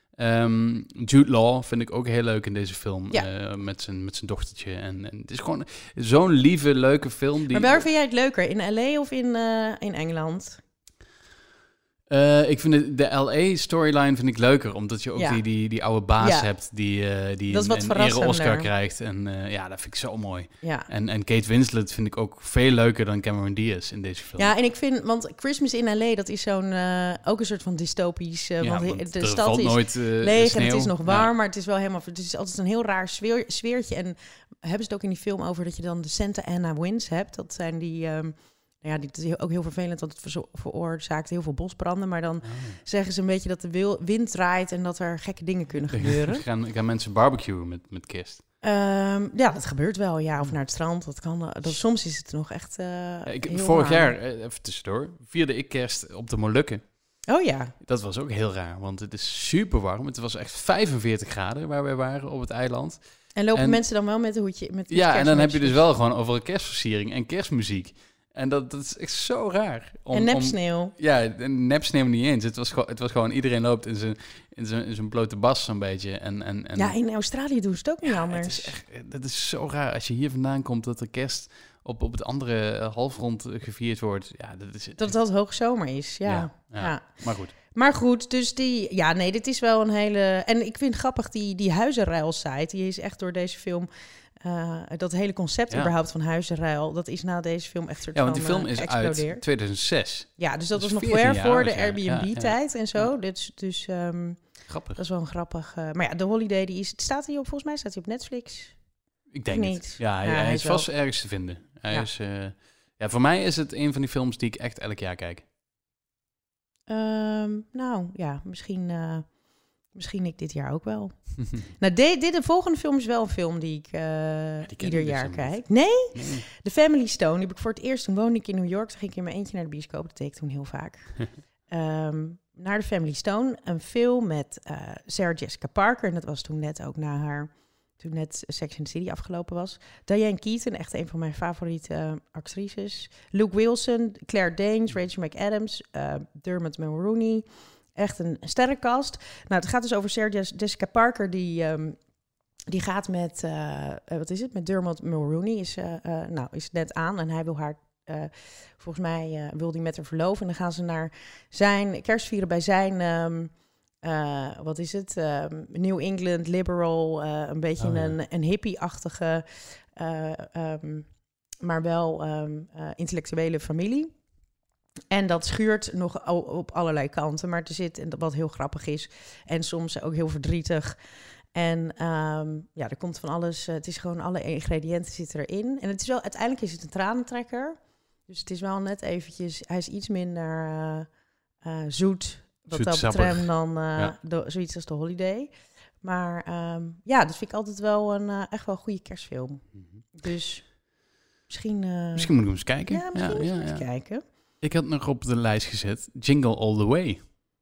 Um, Jude Law vind ik ook heel leuk in deze film, ja. uh, met zijn met zijn dochtertje. En, en het is gewoon zo'n lieve, leuke film. Die... Maar waar vind jij het leuker? In L A of in, uh, in Engeland? Uh, ik vind het, de L A-storyline vind ik leuker, omdat je ook ja. die, die, die oude baas ja. hebt die, uh, die een, een ere-Oscar krijgt. En uh, ja, dat vind ik zo mooi. Ja. En, en Kate Winslet vind ik ook veel leuker dan Cameron Diaz in deze film. Ja, en ik vind, want Christmas in L A, dat is zo'n, uh, ook een soort van dystopisch, uh, ja, want, want de stad is nooit, uh, leeg en het is nog warm, ja. maar het is wel helemaal, het is altijd een heel raar sfeer, sfeertje. En hebben ze het ook in die film over dat je dan de Santa Ana Winds hebt. Dat zijn die... Um, Ja, dit is ook heel vervelend, want het veroorzaakt heel veel bosbranden. Maar dan oh. zeggen ze een beetje dat de wind draait en dat er gekke dingen kunnen gebeuren. gaan, gaan mensen barbecuen met, met kerst? Um, ja, dat gebeurt wel, ja. Of naar het strand, dat kan. Dat, soms is het nog echt uh, ik, heel Vorig raar. jaar, even tussendoor, vierde ik kerst op de Molukken. Oh ja. Dat was ook heel raar, want het is super warm. Het was echt vijfenveertig graden waar wij waren op het eiland. En lopen en, mensen dan wel met een hoedje? Met ja, en dan heb je dus wel gewoon over een kerstversiering en kerstmuziek. En dat, dat is echt zo raar. Om, en nepsneeuw. Om, ja, en nepsneeuw niet eens. Het was, gewoon, het was gewoon iedereen loopt in zijn, in zijn, in zijn blote bas zo'n beetje. En, en, en, ja, in Australië doen ze het ook niet ja, anders. Het is echt, dat is zo raar. Als je hier vandaan komt dat de kerst op, op het andere uh, halfrond gevierd wordt. Ja, dat is, dat het altijd hoogzomer is, ja. Ja, ja. ja. Maar goed. Maar goed, dus die... Ja, nee, dit is wel een hele... En ik vind het grappig, die, die huizenruil-site, die is echt door deze film... Uh, dat hele concept ja. überhaupt van huizenruil, dat is na deze film echt soort ja, want die van, film uh, is uit tweeduizend zes. Ja, dus dat, dat was nog ver voor de Airbnb-tijd ja, ja. en zo. Ja. Dus, dus um, grappig. Dat is wel een grappig... Uh, maar ja, The Holiday, die is, staat hij op, volgens mij staat hij op Netflix. Ik denk niet. Het. Ja, hij, ja, hij, hij is vast wel... ergens te vinden. Hij ja. is, uh, ja, voor mij is het een van die films die ik echt elk jaar kijk. Um, nou, ja, misschien... Uh, Misschien ik dit jaar ook wel. nou, de, dit, de volgende film is wel een film die ik uh, ja, die ieder jaar dus kijk. Nee? nee? The Family Stone. Die heb ik voor het eerst, toen woonde ik in New York. Toen ging ik in mijn eentje naar de bioscoop. Dat deed ik toen heel vaak. um, naar The Family Stone. Een film met uh, Sarah Jessica Parker. En dat was toen net ook na haar... Toen net Sex and the City afgelopen was. Diane Keaton, echt een van mijn favoriete uh, actrices. Luke Wilson, Claire Danes, Rachel McAdams, uh, Dermot Mulroney... Echt een sterrenkast. Nou, het gaat dus over Sarah Jessica Parker, die um, die gaat met, uh, wat is het, met Dermot Mulroney, is, uh, uh, nou, is net aan en hij wil haar, uh, volgens mij uh, wil hij met haar verloven. En dan gaan ze naar zijn, kerstvieren bij zijn, um, uh, wat is het, um, New England, liberal, uh, een beetje oh, ja. een, een hippie-achtige, uh, um, maar wel um, uh, intellectuele familie. En dat schuurt nog op allerlei kanten, maar er zit, wat heel grappig is en soms ook heel verdrietig. En um, ja, er komt van alles. Uh, het is gewoon alle ingrediënten zitten erin. En het is wel, uiteindelijk is het een tranentrekker. Dus het is wel net eventjes. Hij is iets minder uh, uh, zoet. Wat dat betreft dan uh, ja. de, zoiets als The Holiday. Maar um, ja, dat vind ik altijd wel een uh, echt wel een goede kerstfilm. Mm-hmm. Dus misschien. Uh, misschien moet ik hem eens kijken. Ja, misschien ja, moet je ja, eens ja. kijken. Ik had nog op de lijst gezet Jingle All the Way.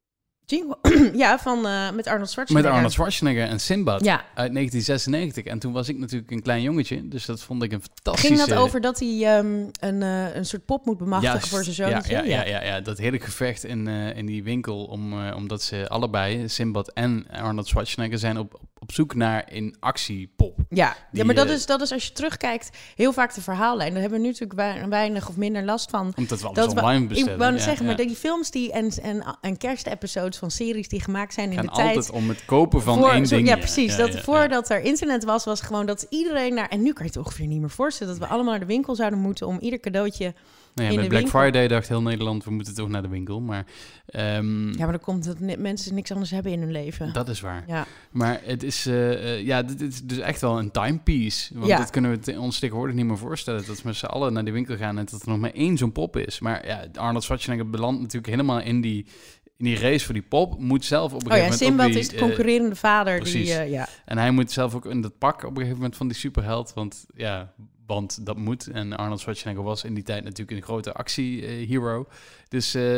Jingle, ja, van, uh, met Arnold Schwarzenegger. Met Arnold Schwarzenegger en Sinbad ja. uit negentien zesennegentig. En toen was ik natuurlijk een klein jongetje, dus dat vond ik een fantastische... Ging dat over dat hij um, een, uh, een soort pop moet bemachtigen Juist, voor zijn zoontje? Ja, ja, ja, ja, ja, dat hele gevecht in, uh, in die winkel, om, uh, omdat ze allebei, Sinbad en Arnold Schwarzenegger, zijn op, op, op zoek naar een actiepop. Ja, die, ja maar dat uh, is, dat is als je terugkijkt heel vaak de verhaallijn. Daar hebben we nu natuurlijk weinig of minder last van. Omdat we alles dat online bestellen. Ik wou net ja, zeggen, ja. maar die films die en, en, en kerstepisodes van series die gemaakt zijn in gaan de tijd... altijd om het kopen van voor, één zo, ding. Ja, precies. Ja, dat ja, voordat ja. er internet was, was gewoon dat iedereen naar... En nu kan je het ongeveer niet meer voorstellen... dat we allemaal naar de winkel zouden moeten om ieder cadeautje... Nou ja, in met de Black winkel. Friday dacht heel Nederland, we moeten toch naar de winkel. Maar, um, ja, maar dan komt dat mensen niks anders hebben in hun leven. Dat is waar. Ja. Maar het is, uh, uh, ja, dit is dus echt wel een timepiece. Want ja. dat kunnen we te, ons tegenwoordig niet meer voorstellen. Dat we met z'n allen naar de winkel gaan en dat er nog maar één zo'n pop is. Maar ja, Arnold Schwarzenegger belandt natuurlijk helemaal in die... In die race voor die pop, moet zelf op een oh gegeven ja, moment... Sinbad is de concurrerende uh, vader. Precies. Die, uh, ja. En hij moet zelf ook in dat pak op een gegeven moment van die superheld. Want ja, want dat moet. En Arnold Schwarzenegger was in die tijd natuurlijk een grote actie-hero. Dus uh,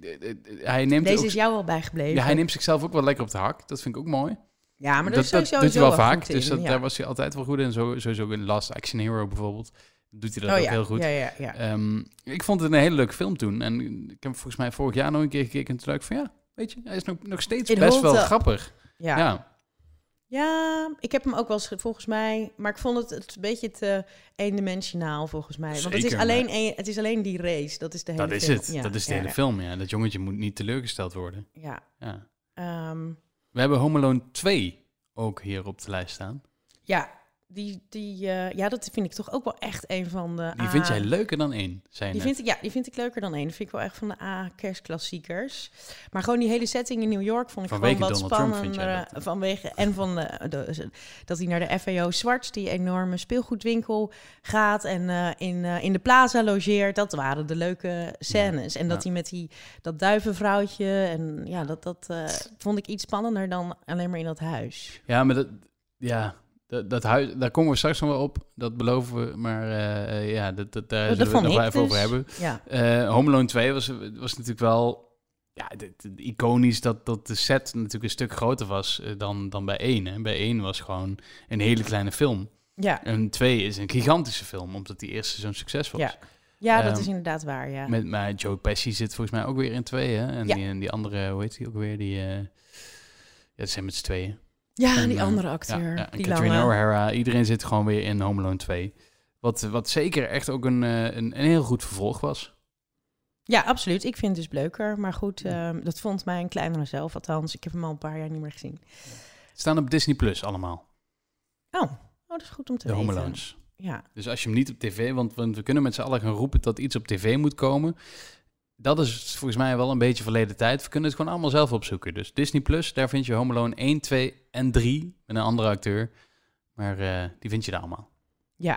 hij neemt Deze ook, is jou wel bijgebleven. Ja, hij neemt zichzelf ook wel lekker op de hak. Dat vind ik ook mooi. Ja, maar dat, dat, is dat sowieso doet hij wel vaak. In, dus dat, ja. daar was hij altijd wel goed in. Zo, sowieso in Last Action Hero bijvoorbeeld. Doet hij dat oh, ook ja. heel goed. Ja, ja, ja. Um, ik vond het een hele leuke film toen. En ik heb volgens mij vorig jaar nog een keer gekeken. En toen dacht ik van ja, weet je, hij is nog, nog steeds In best wel Holte. grappig. Ja. ja. Ja, ik heb hem ook wel eens volgens mij... Maar ik vond het, het een beetje te eendimensionaal volgens mij. Want Zeker, het is, alleen maar... een, het is alleen die race. Dat is de hele dat is film. het. Ja, dat is de ja, hele ja. film, ja. Dat jongetje moet niet teleurgesteld worden. Ja. ja. Um, We hebben Home Alone twee ook hier op de lijst staan. Ja, die, die, uh, ja, dat vind ik toch ook wel echt een van de... Die A... vind jij leuker dan één, zei je die vind ik, Ja, die vind ik leuker dan één. Dat vind ik wel echt van de A-kerstklassiekers. Maar gewoon die hele setting in New York vond ik vanwege gewoon wat Donald spannender. Trump vind jij dat? Vanwege, en van de, de, dat hij naar de F A O Zwarts, die enorme speelgoedwinkel, gaat en uh, in, uh, in de plaza logeert. Dat waren de leuke scènes. Ja, en dat ja. hij met die, dat duivenvrouwtje, en ja, dat, dat uh, vond ik iets spannender dan alleen maar in dat huis. Ja, maar dat... Ja... Dat, dat huis, daar komen we straks nog wel op, dat beloven we. Maar uh, uh, ja, dat, dat, daar dat zullen we het nog wel even dus. over hebben. Ja. Uh, Home Alone twee was, was natuurlijk wel ja, de, de, iconisch dat, dat de set natuurlijk een stuk groter was uh, dan, dan bij één. Hè. Bij één was gewoon een hele kleine film. Ja. En twee is een gigantische film, omdat die eerste zo'n succes was. Ja, ja dat um, is inderdaad waar, ja. Met, maar Joe Pesci zit volgens mij ook weer in twee, hè? En, ja. die, en die andere, hoe heet die ook weer? Die, uh, ja, dat zijn met z'n tweeën. Ja, en, die uh, andere acteur. Ja, ja. En die Catherine lange... O'Hara, iedereen zit gewoon weer in Home Alone twee. Wat, wat zeker echt ook een, een, een heel goed vervolg was. Ja, absoluut. Ik vind het dus leuker. Maar goed, um, dat vond mij een kleinere zelf. Althans, ik heb hem al een paar jaar niet meer gezien. Staan op Disney Plus allemaal. Oh, oh dat is goed om te de weten. Home Alones. Ja. Dus als je hem niet op tv... Want, want we kunnen met z'n allen gaan roepen dat iets op tv moet komen. Dat is volgens mij wel een beetje verleden tijd. We kunnen het gewoon allemaal zelf opzoeken. Dus Disney Plus, daar vind je Home Alone één, twee en drie. Met een andere acteur. Maar uh, die vind je daar allemaal. Ja.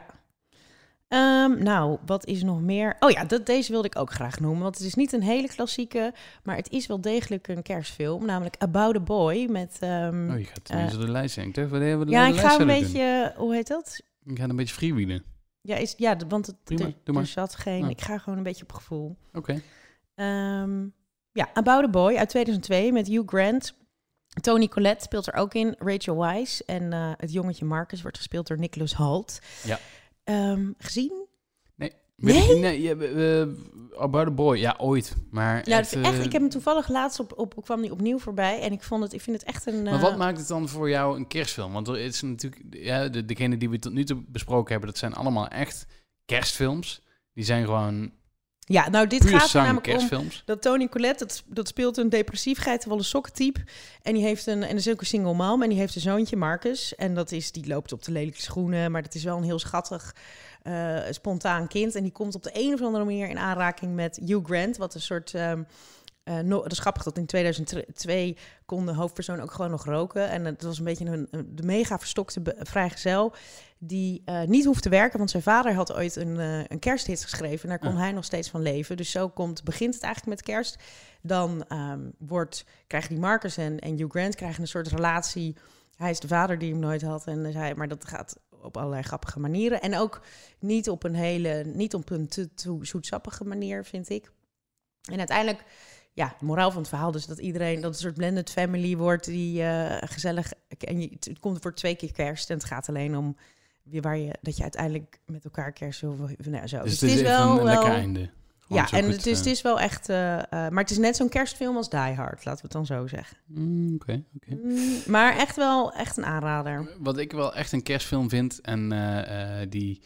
Um, nou, wat is nog meer? Oh ja, dat, deze wilde ik ook graag noemen. Want het is niet een hele klassieke, maar het is wel degelijk een kerstfilm. Namelijk About a Boy met... Um, oh, je gaat tenminste uh, door de lijst heen. Ik dacht, wat hebben we ja, de ik lijst ga een doen? beetje... Hoe heet dat? Ik ga een beetje freewheelen. Ja, is, ja, want het, Prima, er, doe maar. er zat geen... Oh. Ik ga gewoon een beetje op gevoel. Oké. Okay. Um, ja, About a Boy uit tweeduizend twee met Hugh Grant. Toni Collette speelt er ook in. Rachel Weisz. En uh, het jongetje Marcus wordt gespeeld door Nicholas Hoult. Ja. Um, gezien? Nee. Nee? Ik, nee, uh, About a Boy, ja, ooit. Maar ja, echt, echt, ik heb hem toevallig laatst op, op kwam die opnieuw voorbij en ik vond het, ik vind het echt een. Maar uh... wat maakt het dan voor jou een kerstfilm? Want er is natuurlijk, ja, de, degene die we tot nu toe besproken hebben, dat zijn allemaal echt kerstfilms. Die zijn gewoon. Ja, nou dit gaat er namelijk kerstfilms. om dat Toni Collette, dat, dat speelt een depressief geitenwolle sokkentype. En die heeft een, en is ook een single mom en die heeft een zoontje, Marcus. En dat is, die loopt op de lelijke schoenen, maar dat is wel een heel schattig, uh, spontaan kind. En die komt op de een of andere manier in aanraking met Hugh Grant, wat een soort... Um, Uh, no, dat is grappig dat in tweeduizend twee kon de hoofdpersoon ook gewoon nog roken. En het was een beetje een, een de mega verstokte be- vrijgezel die uh, niet hoeft te werken. Want zijn vader had ooit een, uh, een kersthit geschreven. En daar kon ja. hij nog steeds van leven. Dus zo komt, begint het eigenlijk met kerst. Dan um, wordt, krijgen die Marcus en, en Hugh Grant krijgen een soort relatie. Hij is de vader die hem nooit had. En hij, maar dat gaat op allerlei grappige manieren. En ook niet op een hele, niet op een te, te zoetsappige manier, vind ik. En uiteindelijk... Ja, de moraal van het verhaal dus dat iedereen, dat het een soort blended family wordt die uh, gezellig, en je, het komt voor twee keer kerst en het gaat alleen om wie waar je, dat je uiteindelijk met elkaar kerst wil, nou, zo. Dus, dus het is, is wel een, een lekker einde. Ja, en goed, het, is, uh... het is wel echt, uh, uh, maar het is net zo'n kerstfilm als Die Hard, laten we het dan zo zeggen. Mm, Oké, okay, oké. Okay. Mm, maar echt wel echt een aanrader. Wat ik wel echt een kerstfilm vind en uh, uh, die...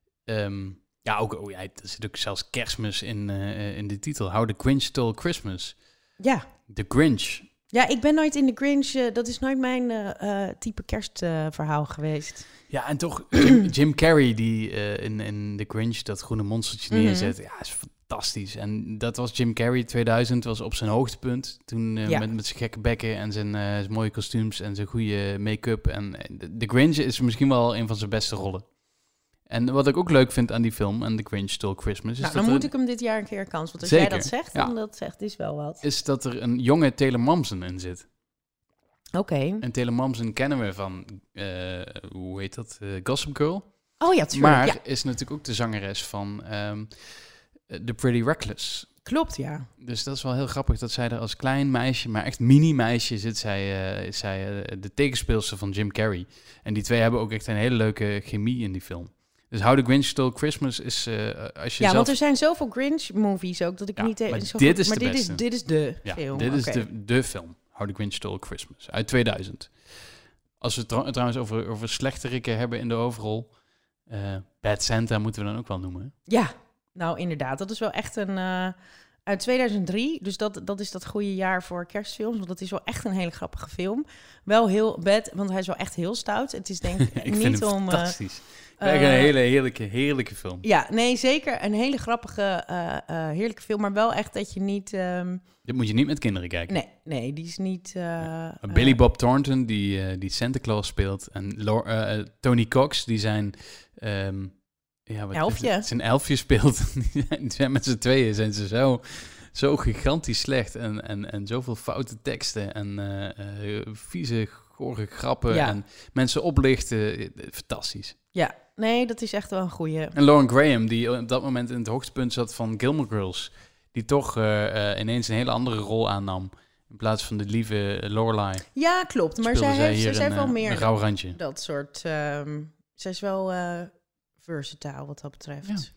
Um, Ja, ook, oh ja, er zit ook zelfs kerstmis in, uh, in de titel. How the Grinch Stole Christmas. Ja. The Grinch. Ja, ik ben nooit in de Grinch. Uh, dat is nooit mijn uh, uh, type kerstverhaal uh, geweest. Ja, en toch Jim, Jim Carrey die uh, in, in The Grinch dat groene monstertje neerzet. Mm-hmm. Ja, is fantastisch. En dat was Jim Carrey tweeduizend, was op zijn hoogtepunt. Toen uh, ja. met, met zijn gekke bekken en zijn, uh, zijn mooie kostuums en zijn goede make-up. En The Grinch is misschien wel een van zijn beste rollen. En wat ik ook leuk vind aan die film en The Grinch Stole Christmas... Is nou, dat dan moet er... ik hem dit jaar een keer kans. Want als Zeker, jij dat zegt, ja. dan dat zegt, is wel wat. Is dat er een jonge Taylor Momsen in zit. Oké. Okay. En Taylor Momsen kennen we van, uh, hoe heet dat, uh, Gossip Girl. Oh ja, tuurlijk. Maar ja. is natuurlijk ook de zangeres van um, The Pretty Reckless. Klopt, ja. Dus dat is wel heel grappig dat zij er als klein meisje, maar echt mini-meisje zit zij, uh, is zij uh, de tegenspeelster van Jim Carrey. En die twee hebben ook echt een hele leuke chemie in die film. Dus How the Grinch Stole Christmas is uh, als je Ja, zelf... want er zijn zoveel Grinch-movies ook dat ik ja, niet... Maar zoveel... dit is maar de dit beste. Is, dit is de ja, film. dit is okay. de, de film. How the Grinch Stole Christmas. Uit tweeduizend. Als we het tr- trouwens over, over slechterikken hebben in de hoofdrol... Uh, Bad Santa moeten we dan ook wel noemen. Ja, nou inderdaad. Dat is wel echt een... Uh, uit tweeduizend drie, dus dat, dat is dat goede jaar voor kerstfilms. Want dat is wel echt een hele grappige film. Wel heel bad, want hij is wel echt heel stout. Het is denk ik niet vind hem om... fantastisch. Uh, Echt een hele heerlijke, heerlijke film. Ja, nee, zeker. Een hele grappige, uh, uh, heerlijke film. Maar wel echt dat je niet... Um... Dit moet je niet met kinderen kijken. Nee, nee, die is niet... Uh, ja. Billy uh, Bob Thornton, die, uh, die Santa Claus speelt. En Laura, uh, Tony Cox, die zijn... Um, ja, wat elfje. Het, zijn elfje speelt. Die zijn met z'n tweeën zijn ze zo, zo gigantisch slecht. En, en, en zoveel foute teksten. En uh, uh, vieze, gore grappen. Ja. En mensen oplichten. Fantastisch. Ja, nee, dat is echt wel een goeie. En Lauren Graham, die op dat moment in het hoogtepunt zat van Gilmore Girls. Die toch uh, uh, ineens een hele andere rol aannam. In plaats van de lieve Lorelai. Ja, klopt. Maar zij, zij heeft, zij heeft wel meer... Een rauw randje. Dat soort... Um, zij is wel uh, versatile wat dat betreft. Ja.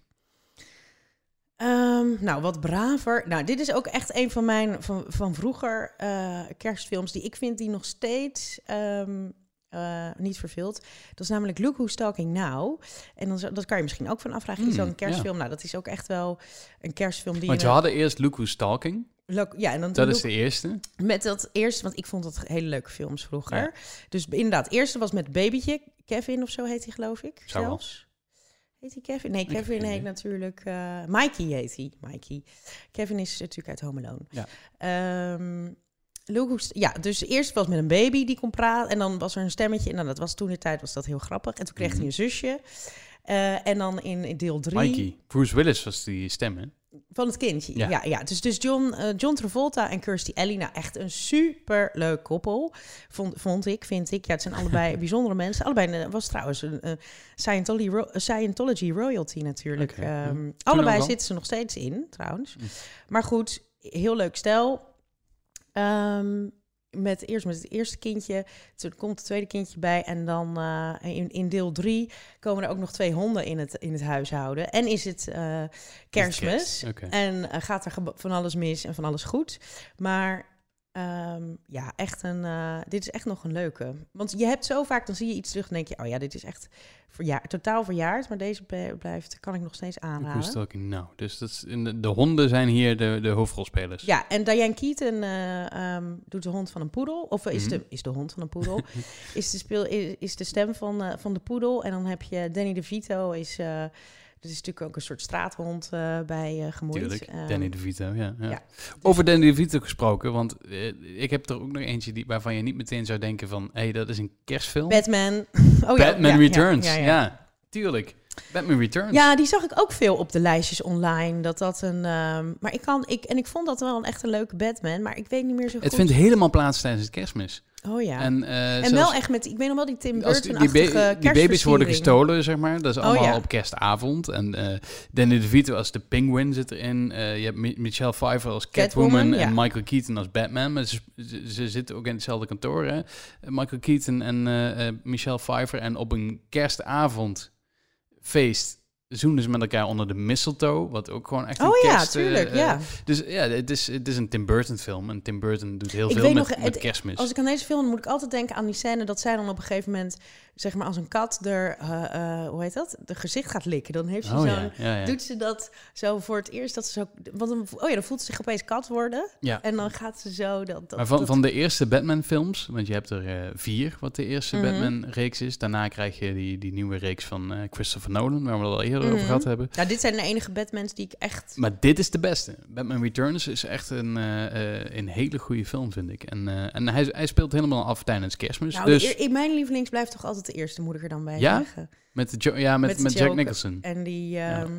Um, nou, wat braver. Nou, dit is ook echt een van mijn... Van, van vroeger uh, kerstfilms die ik vind die nog steeds... Um, Uh, niet verveeld. Dat is namelijk Look Who's Talking Now. En dan, dat kan je misschien ook van afvragen. Mm, is zo'n kerstfilm? Ja. Nou, dat is ook echt wel een kerstfilm die... Want je een... hadden eerst Look Who's Talking. Look, ja, en dan dat Look... is de eerste. Met dat eerste, want ik vond dat hele leuke films vroeger. Ja. Dus inderdaad, het eerste was met babytje. Kevin of zo heet hij, geloof ik. Zou zelfs. Heet hij Kevin? Nee, Kevin heet natuurlijk... Uh, Mikey heet hij. Mikey. Kevin is natuurlijk uit Home Alone. Ja. Um, Ja, dus eerst was met een baby die kon praten. En dan was er een stemmetje. En nou, dat was toen de tijd was dat heel grappig. En toen kreeg hij een zusje. Uh, en dan in, in deel drie... Mikey. Bruce Willis was die stem, hè? Van het kindje, ja. ja, ja. Dus, dus John, uh, John Travolta en Kirstie Alley. Nou, echt een super leuk koppel. Vond, vond ik, vind ik. Ja, het zijn allebei bijzondere mensen. Allebei uh, was trouwens een uh, Scientology, ro- Scientology royalty natuurlijk. Okay, um, ja. Allebei zitten ze nog steeds in, trouwens. Mm. Maar goed, heel leuk stel. Um, met eerst met het eerste kindje. Toen komt het tweede kindje bij. En dan uh, in, in deel drie komen er ook nog twee honden in het, in het huishouden. En is het uh, Kerstmis. Okay. En uh, gaat er van alles mis en van alles goed. Maar... Um, ja, echt een. Uh, dit is echt nog een leuke. Want je hebt zo vaak, dan zie je iets terug en denk je, oh ja, dit is echt verjaar, totaal verjaard. Maar deze blijft, kan ik nog steeds aanraden. Nou, dus dat is in de, de honden zijn hier de, de hoofdrolspelers. Ja, en Diane Keaton uh, um, doet de hond van een poedel. Of is, mm-hmm. de, is de hond van een poedel. is, de speel, is, is de stem van, uh, van de poedel. En dan heb je Danny DeVito is... Uh, Dat is natuurlijk ook een soort straathond uh, bij uh, gemoeid. Tuurlijk, um, Danny DeVito, ja. ja. ja. Over Danny DeVito gesproken, want uh, ik heb er ook nog eentje die, waarvan je niet meteen zou denken van... hé, hey, dat is een kerstfilm. Batman. Oh, Batman ja, Returns, ja, ja, ja. ja, tuurlijk. Batman Returns. Ja, die zag ik ook veel op de lijstjes online. Dat dat een... Um, maar ik kan... Ik, en ik vond dat wel een echt een leuke Batman, maar ik weet niet meer zo goed. Het vindt helemaal plaats tijdens het Kerstmis. Oh ja. En, uh, en wel echt met, ik weet nog wel die Tim Burton-achtige die, ba- die baby's worden gestolen, zeg maar. Dat is allemaal oh, ja. op kerstavond. En uh, Danny DeVito als de Penguin zit erin. Uh, je hebt Mi- Michelle Pfeiffer als Catwoman, Catwoman en ja. Michael Keaton als Batman. Maar ze, ze, ze zitten ook in hetzelfde kantoor, hè. Michael Keaton en uh, uh, Michelle Pfeiffer. En op een kerstavond feest zoenen ze met elkaar onder de mistletoe, wat ook gewoon echt een oh, kerst... Oh ja, tuurlijk, uh, ja. Dus ja, het is, het is een Tim Burton film. En Tim Burton doet heel ik veel met, nog, met het, kerstmis. Als ik aan deze film moet ik altijd denken aan die scène dat zij dan op een gegeven moment, zeg maar als een kat er, uh, uh, hoe heet dat, de gezicht gaat likken. Dan heeft ze oh, zo'n, ja, ja, ja. doet ze dat zo voor het eerst, dat ze zo, want dan, oh ja, dan voelt ze zich opeens kat worden. Ja. En dan gaat ze zo... Dat, dat, maar van, dat... van de eerste Batman-films, want je hebt er uh, vier, wat de eerste mm-hmm. Batman-reeks is. Daarna krijg je die, die nieuwe reeks van uh, Christopher Nolan, waar we het al eerder mm-hmm. over gehad hebben. Nou, dit zijn de enige Batmans die ik echt... Maar dit is de beste. Batman Returns is echt een, uh, uh, een hele goede film, vind ik. En, uh, en hij, hij speelt helemaal af tijdens Kerstmis. Nou, dus... eer, mijn lievelings blijft toch altijd de eerste, moet ik er dan bij ja? zeggen. Met, de jo- ja, met, met, met Jack Nicholson. En die, um, ja.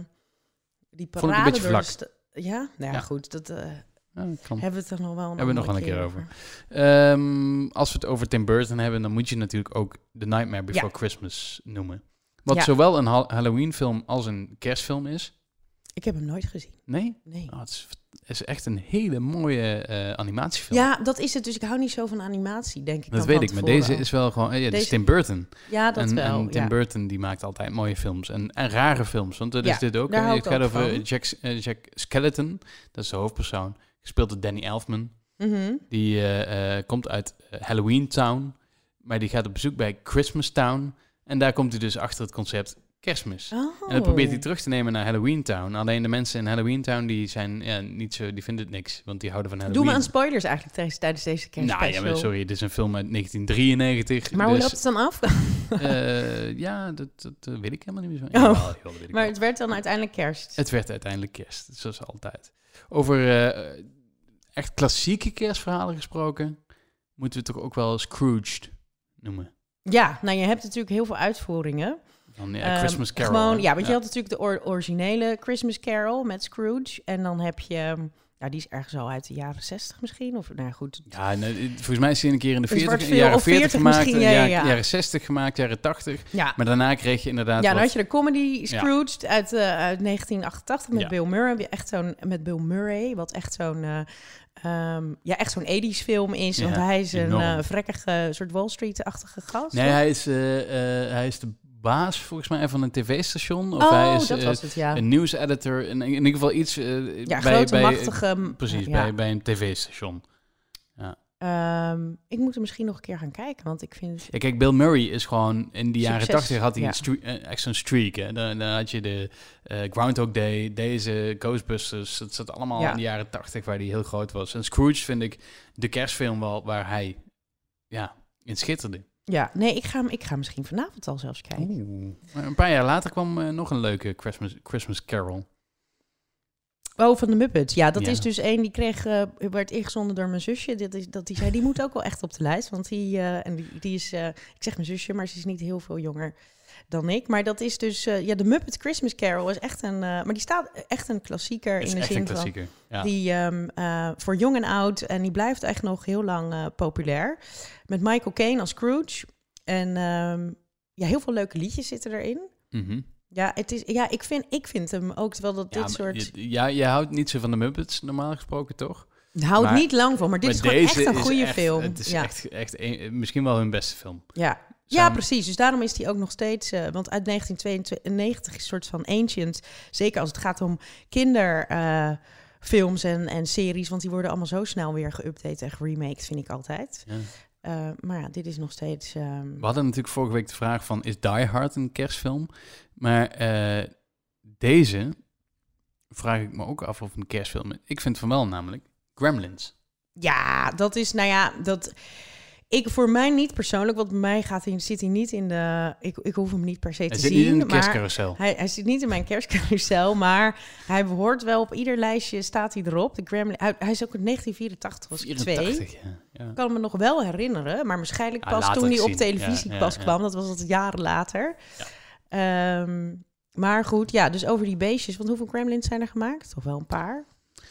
die parade... Vond ik een beetje vlak. St- ja? Nou ja, ja, goed. Dat uh, ja, hebben we het er nog wel een, hebben we nog wel een keer, keer over. over. Um, als we het over Tim Burton hebben, dan moet je natuurlijk ook The Nightmare Before ja. Christmas noemen. Wat ja. zowel een ha- Halloween-film als een kerstfilm is. Ik heb hem nooit gezien. Nee? Nee. Oh, het, is, het is echt een hele mooie uh, animatiefilm. Ja, dat is het. Dus ik hou niet zo van animatie, denk ik. Dat weet ik, maar deze is wel gewoon... Ja, dit is Tim Burton. Ja, dat en, wel. En Tim ja. Burton, die maakt altijd mooie films. En, en rare films, want dat ja, is dit ook. Daar Het gaat over van. Jack, uh, Jack Skeleton. Dat is de hoofdpersoon. Gespeeld door Danny Elfman. Mm-hmm. Die uh, uh, komt uit uh, Halloween Town. Maar die gaat op bezoek bij Christmas Town. En daar komt hij dus achter het concept... Kerstmis. Oh. En dat probeert hij terug te nemen naar Halloween Town. Alleen de mensen in Halloween Town die zijn ja, niet zo, die vinden het niks, want die houden van Halloween. Doe me aan spoilers eigenlijk tijdens, tijdens deze kerstspecial. Nou ja, maar sorry, dit is een film uit negentien drieënnegentig. Maar dus, hoe loopt het dan af? uh, ja, dat, dat, dat weet ik helemaal niet meer zo. Oh. Ja, wel, wel, maar het werd dan uiteindelijk kerst. Het werd uiteindelijk kerst, zoals altijd. Over uh, echt klassieke kerstverhalen gesproken, moeten we toch ook wel Scrooged noemen. Ja, nou je hebt natuurlijk heel veel uitvoeringen. Dan, ja, Christmas Carol. Um, gewoon, ja, want ja. je had natuurlijk de or- originele Christmas Carol met Scrooge. En dan heb je... Ja, die is ergens al uit de jaren zestig misschien. Of, nou goed. Ja, nee, volgens mij is die een keer in de veertig, jaren veertig gemaakt. Ja, ja, ja. Jaren zestig gemaakt, jaren tachtig. Ja. Maar daarna kreeg je inderdaad... Ja, dan wat... had je de comedy Scrooge ja. uit, uh, uit negentien achtentachtig met ja. Bill Murray. Heb je echt zo'n, met Bill Murray, wat echt zo'n... Uh, Um, ja, echt zo'n eighties film is. Ja, want hij is een uh, vrekkige soort Wall Street-achtige gast. Nee, hij is, uh, uh, hij is de baas volgens mij van een tv-station. Of oh, hij is dat uh, was het, ja. een nieuwseditor. In, in ieder geval iets uh, ja, bij, grote, bij, machtige... Precies, ja. bij, bij een tv-station. Ja. Um, ik moet er misschien nog een keer gaan kijken, want ik vind... Ja, kijk, Bill Murray is gewoon... In de jaren Succes, tachtig had hij ja. een stre- uh, echt zo'n streak. Hè? Dan, dan had je de uh, Groundhog Day, deze Ghostbusters. Dat zat allemaal ja. in de jaren tachtig waar hij heel groot was. En Scrooge vind ik de kerstfilm wel waar hij ja, in schitterde. Ja, nee, ik ga, ik ga misschien vanavond al zelfs kijken. Oeh. Een paar jaar later kwam uh, nog een leuke Christmas, Christmas Carol. Oh, van de Muppets. Ja, dat ja. is dus één die kreeg, uh, werd ingezonden door mijn zusje. Dat is, dat die zei, die moet ook wel echt op de lijst. Want die, uh, en die, die is, uh, ik zeg mijn zusje, maar ze is niet heel veel jonger dan ik. Maar dat is dus, uh, ja, de Muppet Christmas Carol is echt een, uh, maar die staat echt een klassieker in de zin van, ja. die um, uh, voor jong en oud en die blijft echt nog heel lang uh, populair. Met Michael Caine als Scrooge en um, ja, heel veel leuke liedjes zitten erin. Mm-hmm. Ja, het is, ja ik, vind, ik vind hem ook wel dat dit ja, soort... Je, ja, jij houdt niet zo van de Muppets, normaal gesproken, toch? Hou het niet lang van, maar dit maar is gewoon echt een goede echt, film. Het is ja. echt, echt een, misschien wel hun beste film. Ja. Ja, precies. Dus daarom is die ook nog steeds... Uh, want uit negentien tweeënnegentig is een soort van ancient. Zeker als het gaat om kinderfilms uh, en, en series. Want die worden allemaal zo snel weer geüpdate en geremaked, vind ik altijd. Ja. Uh, maar ja, dit is nog steeds... Um... We hadden natuurlijk vorige week de vraag van... Is Die Hard een kerstfilm? Maar uh, deze vraag ik me ook af of een kerstfilm is. Ik vind van wel namelijk Gremlins. Ja, dat is... Nou ja, dat... Ik voor mij niet persoonlijk, want bij mij gaat hij, zit hij niet in de... Ik, ik hoef hem niet per se hij te zit zien. Niet in de kerstcarousel. Hij, hij zit niet in mijn kerstcarousel, maar hij behoort wel op ieder lijstje, staat hij erop. De Gremlin, hij, hij is ook in negentien vierentachtig, was ik twee. Ja. Ja. Ik kan me nog wel herinneren, maar waarschijnlijk pas ah, toen hij gezien. op televisie ja, ja, pas ja. kwam. Dat was al jaren later. Ja. Um, maar goed, ja, dus over die beestjes. Want hoeveel Gremlins zijn er gemaakt? Toch wel een paar?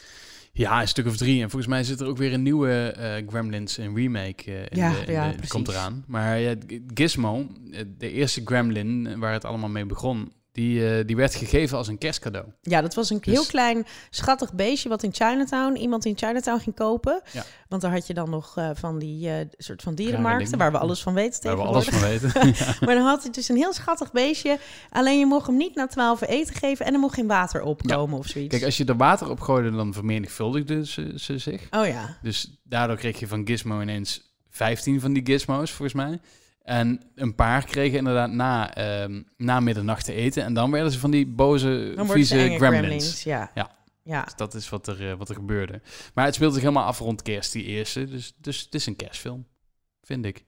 Ja, een stuk of drie. En volgens mij zit er ook weer een nieuwe uh, Gremlins, een remake uh, in ja, de, in ja, de, die komt eraan. Maar ja, Gizmo, de eerste Gremlin waar het allemaal mee begon, die, uh, die werd gegeven als een kerstcadeau. Ja, dat was een dus... heel klein, schattig beestje wat in Chinatown, iemand in Chinatown ging kopen. Ja. Want daar had je dan nog uh, van die uh, soort van dierenmarkten, waar we alles van weten tegenwoordig. Waar we alles van weten. Ja. Maar dan had hij dus een heel schattig beestje. Alleen je mocht hem niet na twaalf eten geven en er mocht geen water opkomen ja. of zoiets. Kijk, als je er water op gooide, dan vermenigvuldigde ze, ze zich. Oh ja. Dus daardoor kreeg je van Gizmo ineens vijftien van die gizmos, volgens mij. En een paar kregen inderdaad na, um, na middernacht te eten. En dan werden ze van die boze, vieze gremlins. gremlins. Ja. Ja. Ja. Dus dat is wat er, uh, wat er gebeurde. Maar het speelt zich helemaal af rond kerst, die eerste. Dus, dus het is een kerstfilm, vind ik.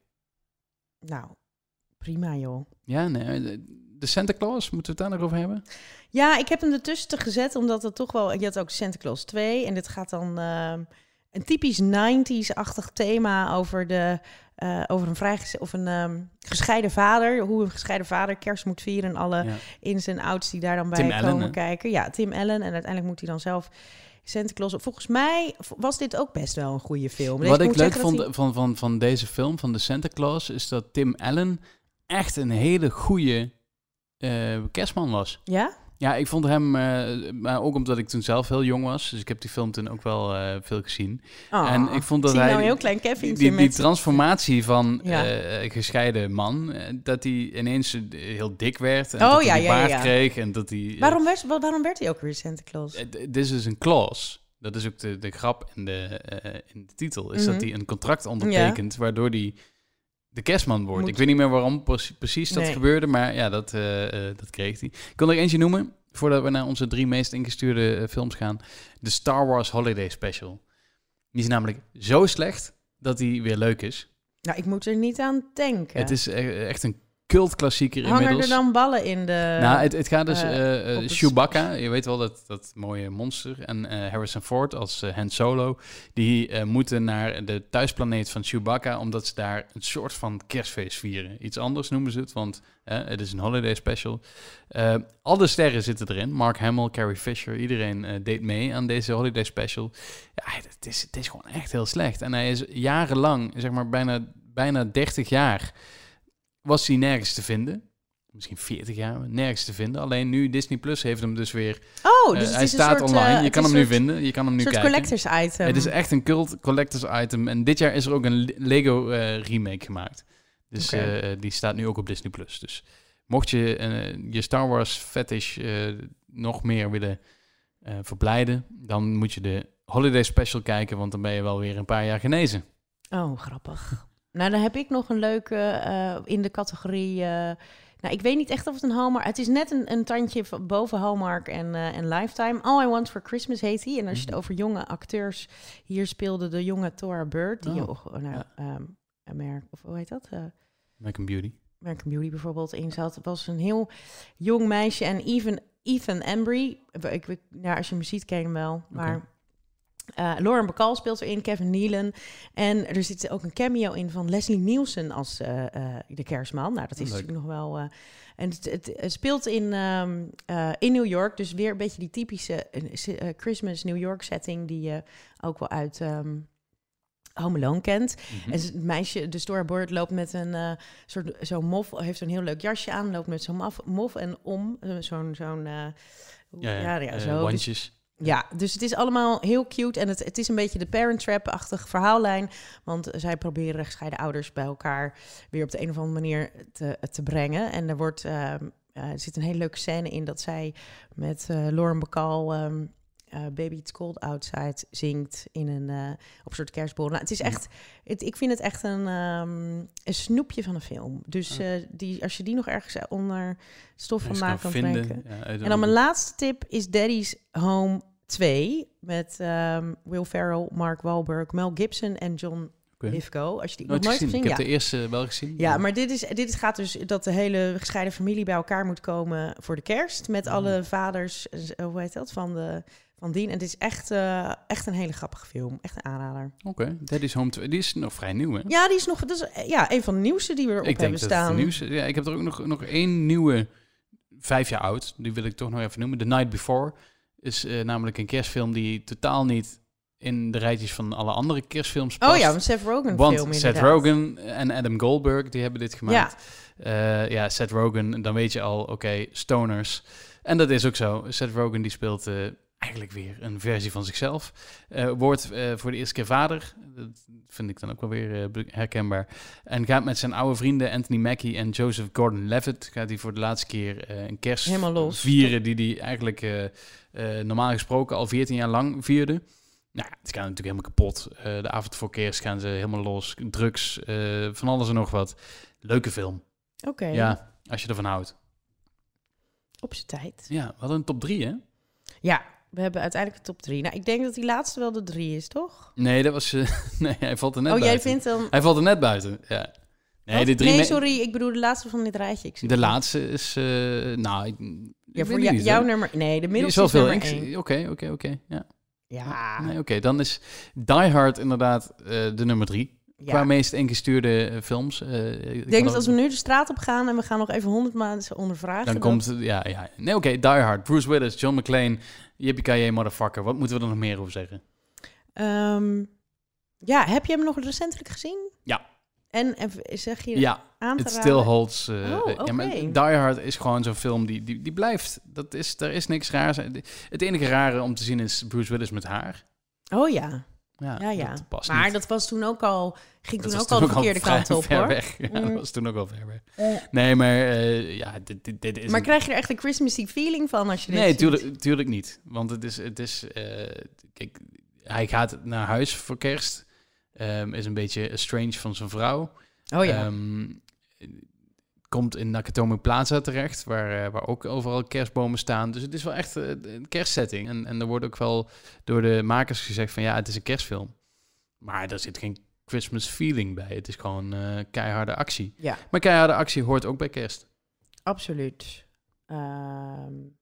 Nou, prima joh. Ja, nee, de Santa Claus, moeten we het daar nog over hebben? Ja, ik heb hem ertussen gezet, omdat het toch wel... Je had ook Santa Claus twee en dit gaat dan... Uh, een typisch nineties-achtig thema over, de, uh, over een, vrij, of een um, gescheiden vader. Hoe een gescheiden vader kerst moet vieren. En alle ja. ins en outs die daar dan bij Tim komen Allen, kijken. Ja, Tim Allen. En uiteindelijk moet hij dan zelf Santa Claus... Volgens mij was dit ook best wel een goede film. Wat ik, ik leuk vond hij... van, van, van deze film, van de Santa Claus... is dat Tim Allen echt een hele goede uh, kerstman was. Ja? Ja, ik vond hem, uh, maar ook omdat ik toen zelf heel jong was. Dus ik heb die film toen ook wel uh, veel gezien. Oh, en ik vond dat zie hij nou een heel klein Kevin die, die, die met... transformatie van ja. uh, gescheiden man, uh, dat hij ineens uh, heel dik werd en oh, dat ja, hij die ja, baard ja, ja. kreeg en dat hij. Uh, waarom werd waarom werd hij ook weer Santa Claus? Uh, Dit is dus een clause. Dat is ook de, de grap in de, uh, in de titel. Is mm-hmm. dat hij een contract ondertekent, ja. waardoor hij de kerstman wordt. Moet... Ik weet niet meer waarom precies dat nee. gebeurde, maar ja, dat, uh, uh, dat kreeg hij. Ik kon er eentje noemen. Voordat we naar onze drie meest ingestuurde uh, films gaan. De Star Wars Holiday Special. Die is namelijk zo slecht dat die weer leuk is. Nou, ik moet er niet aan denken. Het is e- echt een cultklassieker Hangen inmiddels. Hangen er dan ballen in de... Nou, het, het gaat dus... Uh, uh, het Chewbacca, je weet wel, dat, dat mooie monster. En uh, Harrison Ford als uh, Han Solo. Die uh, moeten naar de thuisplaneet van Chewbacca... omdat ze daar een soort van kerstfeest vieren. Iets anders noemen ze het, want uh, het is een holiday special. Uh, alle sterren zitten erin. Mark Hamill, Carrie Fisher, iedereen uh, deed mee aan deze holiday special. Ja, het is, het is gewoon echt heel slecht. En hij is jarenlang, zeg maar bijna, bijna dertig jaar... was hij nergens te vinden. Misschien veertig jaar, nergens te vinden. Alleen nu Disney Plus heeft hem dus weer... Oh, dus uh, hij staat soort, online. Uh, je kan hem nu vinden. Je kan hem nu kijken. Een soort collectors item. Het is echt een cult collectors item. En dit jaar is er ook een Lego uh, remake gemaakt. Dus okay. uh, die staat nu ook op Disney Plus. Dus mocht je uh, je Star Wars fetish uh, nog meer willen uh, verblijden... dan moet je de Holiday Special kijken... want dan ben je wel weer een paar jaar genezen. Oh, grappig. Nou, dan heb ik nog een leuke uh, in de categorie... Uh, nou, ik weet niet echt of het een Hallmark... Het is net een, een tandje boven Hallmark en, uh, en Lifetime. All I Want for Christmas heet hij. En als je het over jonge acteurs... Hier speelde de jonge Thora Bird. Die, oh, oh, nou, ja. um, American, of hoe heet dat? Uh, American Beauty. American Beauty bijvoorbeeld in zat. Het was een heel jong meisje. En even Ethan Embry... Ik, ik, nou, als je hem ziet, ken je hem wel. Maar... Okay. Uh, Lauren Bacall speelt erin, Kevin Nealon. En er zit ook een cameo in van Leslie Nielsen als uh, uh, de kerstman. Nou, dat is Leuk. natuurlijk nog wel... Uh, en het, het, het speelt in, um, uh, in New York. Dus weer een beetje die typische uh, Christmas New York setting... die je ook wel uit um, Home Alone kent. Mm-hmm. En het meisje, de storyboard, loopt met een uh, soort zo'n mof... heeft zo'n heel leuk jasje aan, loopt met zo'n mof, mof en om. Uh, zo'n... zo'n uh, ja, ja, ja, ja, zo. Uh, wandjes. Dus, Ja, dus het is allemaal heel cute. En het, het is een beetje de Parent Trap-achtige verhaallijn. Want zij proberen gescheiden ouders bij elkaar weer op de een of andere manier te, te brengen. En er wordt... Uh, uh, er zit een hele leuke scène in dat zij met uh, Lauren Bacall... Um, Uh, Baby It's Cold Outside zingt in een, uh, op een soort kerstborrel. Nou, het is echt, het, ik vind het echt een, um, een snoepje van een film. Dus uh, die, als je die nog ergens onder stof van na kan drinken. Ja, en dan mijn laatste tip is Daddy's Home twee met um, Will Ferrell, Mark Wahlberg, Mel Gibson en John okay. Lithgow. Als je die nooit nog nooit gezien. gezien, ik heb ja. de eerste wel gezien. Ja, maar dit is dit is, gaat dus dat de hele gescheiden familie bij elkaar moet komen voor de kerst met mm. alle vaders, hoe heet dat, van de van Dien. En het is echt, uh, echt een hele grappige film. Echt een aanrader. Oké, okay. Daddy's Home twee. Die is nog vrij nieuw, hè? Ja, die is nog... Dat is ja, een van de nieuwste die we erop ik hebben denk staan. Dat het nieuwste, ja, ik heb er ook nog, nog één nieuwe, vijf jaar oud. Die wil ik toch nog even noemen. The Night Before is uh, namelijk een kerstfilm die totaal niet in de rijtjes van alle andere kerstfilms past. Oh ja, een Seth Rogen Want film Seth inderdaad. Rogen en Adam Goldberg, die hebben dit gemaakt. Ja, uh, ja Seth Rogen, dan weet je al, oké, okay, stoners. En dat is ook zo. Seth Rogen die speelt... Uh, eigenlijk weer een versie van zichzelf. Uh, wordt uh, voor de eerste keer vader. Dat vind ik dan ook wel weer uh, herkenbaar. En gaat met zijn oude vrienden Anthony Mackie en Joseph Gordon-Levitt... gaat hij voor de laatste keer uh, een kerst vieren... die hij eigenlijk uh, uh, normaal gesproken al veertien jaar lang vierde. Nou, het gaat natuurlijk helemaal kapot. Uh, de avond voor kerst gaan ze helemaal los. Drugs, uh, van alles en nog wat. Leuke film. Oké. Okay. Ja, als je ervan houdt. Op zijn tijd. Ja, we hadden een top drie, hè? Ja, we hebben uiteindelijk de top drie. Nou, ik denk dat die laatste wel de drie is, toch? Nee, dat was... Uh, nee, hij valt er net oh, buiten. Jij vindt hem... Hij valt er net buiten, ja. Nee, de drie nee me- sorry, ik bedoel de laatste van dit rijtje. Ik de laatste is... Uh, nou, ik, ja, voor jou, jouw nummer... Nee, de middelste is wel veel nummer één. Oké, oké, oké, ja. Ja. Nee, oké, okay, dan is Die Hard inderdaad uh, de nummer drie. Ja. Qua meest ingestuurde uh, films. Uh, ik denk dat als we nu de straat op gaan en we gaan nog even honderd mensen ondervragen... Dan dat... komt... Ja, ja. Nee, oké, okay, Die Hard, Bruce Willis, John McClane, Yippee-ki-yay, motherfucker. Wat moeten we er nog meer over zeggen? Um, ja, heb je hem nog recentelijk gezien? Ja. En, en zeg je ja, aan te it raden? still holds... Uh, oh, okay. ja, maar Die Hard is gewoon zo'n film die, die, die blijft. Dat is, er is niks raars. Het enige rare om te zien is Bruce Willis met haar. Oh ja. Ja, ja, ja. Dat past maar niet. dat was toen ook al... Ging dat toen ook toen al de verkeerde kant op, ver hoor. Weg. Ja, mm. dat was toen ook al ver weg. Mm. Nee, maar uh, ja, dit, dit, dit is... Maar een... krijg je er echt een Christmassy feeling van als je dit Nee, ziet? tuurlijk, tuurlijk niet. Want het is... Het is uh, kijk, hij gaat naar huis voor kerst. Um, is een beetje estranged van zijn vrouw. Oh ja. Um, komt in Nakatomi Plaza terecht, waar, uh, waar ook overal kerstbomen staan. Dus het is wel echt uh, een kerstsetting. En, en er wordt ook wel door de makers gezegd van ja, het is een kerstfilm. Maar er zit geen Christmas feeling bij. Het is gewoon uh, keiharde actie. Ja. Maar keiharde actie hoort ook bij kerst. Absoluut. Um,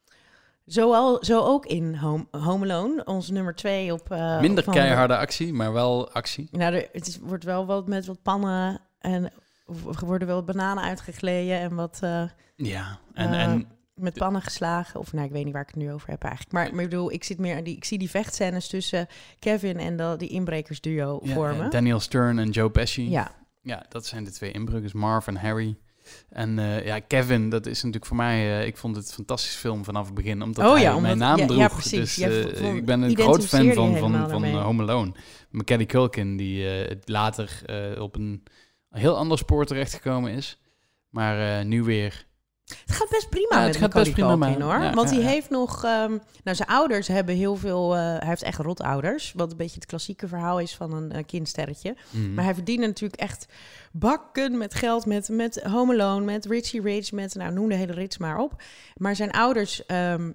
zo, al, zo ook in Home, Home Alone, ons nummer twee op... Uh, Minder van keiharde de... actie, maar wel actie. Nou, er, het is, wordt wel wat met wat pannen en er worden wel bananen uitgegleden en wat... Uh, ja, en... Uh, en met pannen geslagen. Of nou, ik weet niet waar ik het nu over heb eigenlijk. Maar, maar ik bedoel, ik, zit meer aan die, ik zie die vechtscènes tussen Kevin en de, die inbrekersduo ja, vormen. Daniel Stern en Joe Pesci. Ja. Ja, dat zijn de twee inbrekers, Marv en Harry. En uh, ja, Kevin, dat is natuurlijk voor mij... Uh, ik vond het een fantastische film vanaf het begin. Omdat oh, hij ja, omdat, mijn naam ja, droeg. Ja, precies. Dus uh, vond, ik ben een groot fan van, van, van uh, Home Alone. Macaulay Culkin, die uh, later uh, op een heel ander spoor terechtgekomen is. Maar uh, nu weer... Het gaat best prima ja, met het gaat best prima Culkin, hoor. Ja, Want ja, hij ja. heeft nog... Um, nou, zijn ouders hebben heel veel... Uh, hij heeft echt rotouders. Wat een beetje het klassieke verhaal is van een uh, kindsterretje. Mm. Maar hij verdiende natuurlijk echt bakken met geld. Met, met Home Alone, met Richie Rich, met... Nou, noem de hele rits maar op. Maar zijn ouders... Um,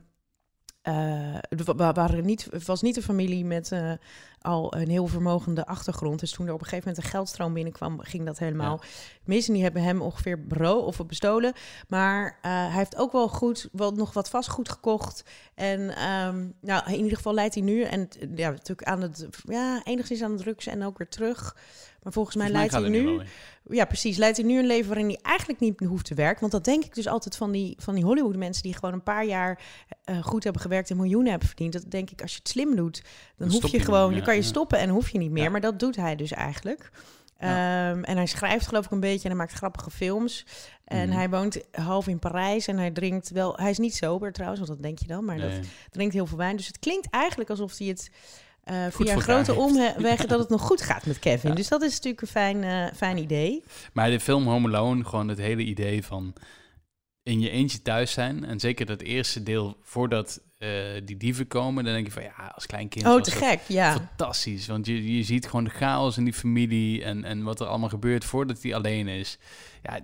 uh, waren niet, het was niet een familie met uh, al een heel vermogende achtergrond. Dus toen er op een gegeven moment een geldstroom binnenkwam, ging dat helemaal ja. mis. En die hebben hem ongeveer beroofd of bestolen. Maar uh, hij heeft ook wel goed, wel nog wat vastgoed gekocht. En um, nou, in ieder geval leidt hij nu en ja, natuurlijk aan het, ja, enigszins aan de drugs en ook weer terug. Maar volgens mij volgens leidt mij hij nu... Ja, precies. Leidt hij nu een leven waarin hij eigenlijk niet hoeft te werken. Want dat denk ik dus altijd van die, van die Hollywood-mensen... die gewoon een paar jaar uh, goed hebben gewerkt en miljoenen hebben verdiend. Dat denk ik, als je het slim doet, dan, dan hoef je gewoon... Dan ja, kan je ja. stoppen en hoef je niet meer. Ja. Maar dat doet hij dus eigenlijk. Ja. Um, en hij schrijft geloof ik een beetje en hij maakt grappige films. En mm. hij woont half in Parijs en hij drinkt wel... Hij is niet sober trouwens, want dat denk je dan, maar nee. dat drinkt heel veel wijn. Dus het klinkt eigenlijk alsof hij het uh, via een grote omweg... dat het nog goed gaat met Kevin. Ja. Dus dat is natuurlijk een fijn, uh, fijn idee. Maar de film Home Alone, gewoon het hele idee van... in je eentje thuis zijn. En zeker dat eerste deel, voordat uh, die dieven komen... dan denk je van, ja, als klein kind... Oh, te gek, ja. Fantastisch. Want je, je ziet gewoon de chaos in die familie... en, en wat er allemaal gebeurt voordat hij alleen is. Ja...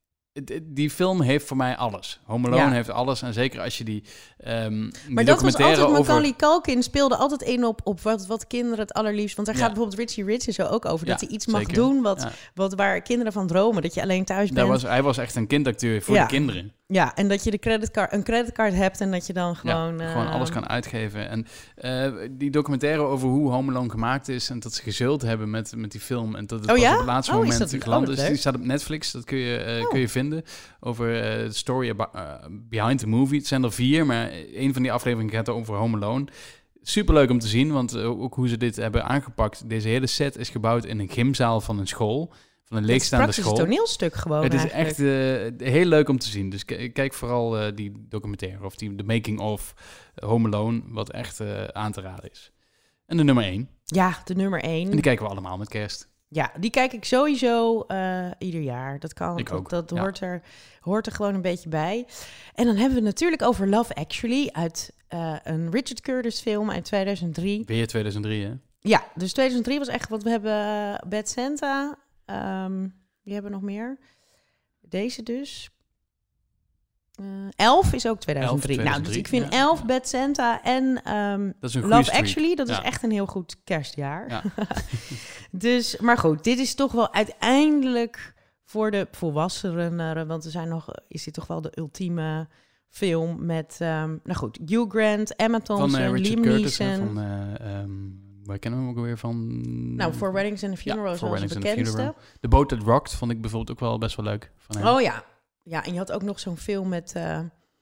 Die film heeft voor mij alles. Home Alone ja. heeft alles. En zeker als je die um, Maar die dat was altijd... Over... Macaulay Culkin speelde altijd in op, op wat, wat kinderen het allerliefst... Want daar ja. gaat bijvoorbeeld Richie Rich en zo ook over. Ja, dat hij iets mag zeker. doen wat, ja. wat waar kinderen van dromen. Dat je alleen thuis bent. Daar was, hij was echt een kindacteur voor ja. de kinderen. Ja, en dat je de creditcard, een creditcard hebt... en dat je dan gewoon... Ja, gewoon uh, alles kan uitgeven. En uh, die documentaire over hoe Home Alone gemaakt is... en dat ze gezult hebben met, met die film... en dat het oh, ja? op het laatste oh, moment is geland oh, is. Die staat op Netflix, dat kun je, uh, oh. kun je vinden. Over uh, de story about, uh, behind the movie. Het zijn er vier, maar een van die afleveringen gaat over Home Alone... Superleuk om te zien, want uh, ook hoe ze dit hebben aangepakt. Deze hele set is gebouwd in een gymzaal van een school... Van een leegstaande school. Het is een toneelstuk gewoon. Het is eigenlijk. echt uh, heel leuk om te zien. Dus k- kijk vooral uh, die documentaire of die The Making of Home Alone, wat echt uh, aan te raden is. En de nummer één. Ja, de nummer één. En die kijken we allemaal met kerst. Ja, die kijk ik sowieso uh, ieder jaar. Dat kan. Ik dat ook. dat ja. hoort, er, hoort er gewoon een beetje bij. En dan hebben we het natuurlijk over Love Actually uit uh, een Richard Curtis film uit tweeduizend drie. Weer tweeduizend drie, hè? Ja, dus tweeduizend drie was echt, want we hebben uh, Bad Santa. Um, die hebben nog meer. Deze dus. Uh, Elf is ook tweeduizend drie. Nou, dus ik vind ja, Elf, ja. Bad Santa en um, Love streak. Actually, dat ja. is echt een heel goed kerstjaar. Ja. Dus, maar goed, dit is toch wel uiteindelijk voor de volwassenen, want er zijn nog, is dit toch wel de ultieme film met, um, nou goed, Hugh Grant, Emma Thompson, van, uh, Liam Neeson. Van, uh, um, wij kennen hem ook weer van... Nou, For Weddings and a Funeral is wel de bekendste. The Boat That Rocked vond ik bijvoorbeeld ook wel best wel leuk. Van hem. Oh ja. Ja, en je had ook nog zo'n film met... Uh,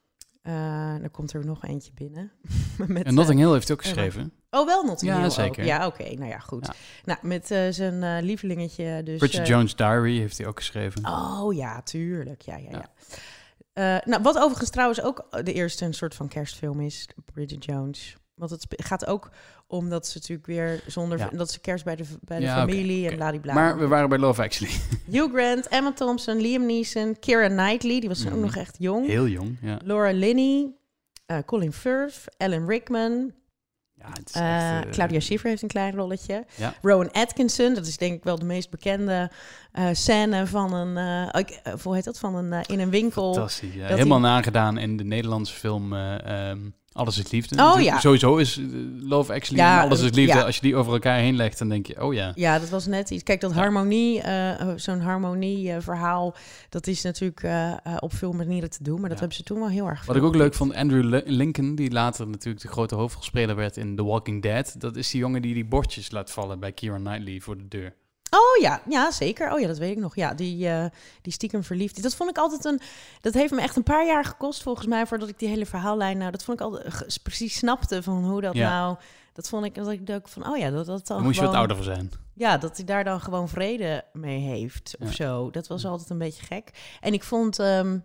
uh, dan komt er nog eentje binnen. met, en Notting uh, Hill heeft hij ook geschreven. Oh, wel Notting Hill Ja, zeker. Ook. Ja, oké. Okay, nou ja, goed. Ja. Nou, met uh, zijn uh, lievelingetje dus... Bridget uh, Jones' Diary heeft hij ook geschreven. Oh ja, tuurlijk. Ja, ja, ja. ja. Uh, nou, wat overigens trouwens ook de eerste een soort van kerstfilm is, Bridget Jones. Want het gaat ook om dat ze natuurlijk weer zonder... Ja. dat ze kerst bij de, bij de ja, familie okay, en bladibla. Maar we waren bij Love Actually. Hugh Grant, Emma Thompson, Liam Neeson, Keira Knightley, die was mm. ook nog echt jong. Heel jong, ja. Laura Linney, uh, Colin Firth, Alan Rickman. Ja, het is echt, uh, Claudia Schiffer heeft een klein rolletje. Ja. Rowan Atkinson, dat is denk ik wel de meest bekende uh, scène van een... Uh, uh, hoe heet dat? Van een, uh, in een winkel. Fantastisch, ja. Helemaal die... nagedaan in de Nederlandse film... Uh, um, Alles is Liefde. Oh ja. Sowieso is uh, Love Actually ja, Alles is Liefde. Ja. Als je die over elkaar heen legt, dan denk je, oh ja. Ja, dat was net iets. Kijk, dat ja. harmonie, uh, zo'n harmonie uh, verhaal, dat is natuurlijk uh, uh, op veel manieren te doen. Maar dat ja. hebben ze toen wel heel erg. Wat ik ook leuk vond, Andrew Lincoln, die later natuurlijk de grote hoofdrolspeler werd in The Walking Dead. Dat is die jongen die die bordjes laat vallen bij Keira Knightley voor de deur. Oh ja, ja, zeker. Oh ja, dat weet ik nog. Ja, die, uh, die stiekem verliefd. Dat vond ik altijd een... Dat heeft me echt een paar jaar gekost, volgens mij, voordat ik die hele verhaallijn... Nou, dat vond ik altijd precies snapte van hoe dat ja. nou... Dat vond ik, dat ik dacht van, oh ja, dat dat dan Daar moest gewoon, je wat ouder voor zijn. Ja, dat hij daar dan gewoon vrede mee heeft of ja. zo. Dat was altijd een beetje gek. En ik vond... Um,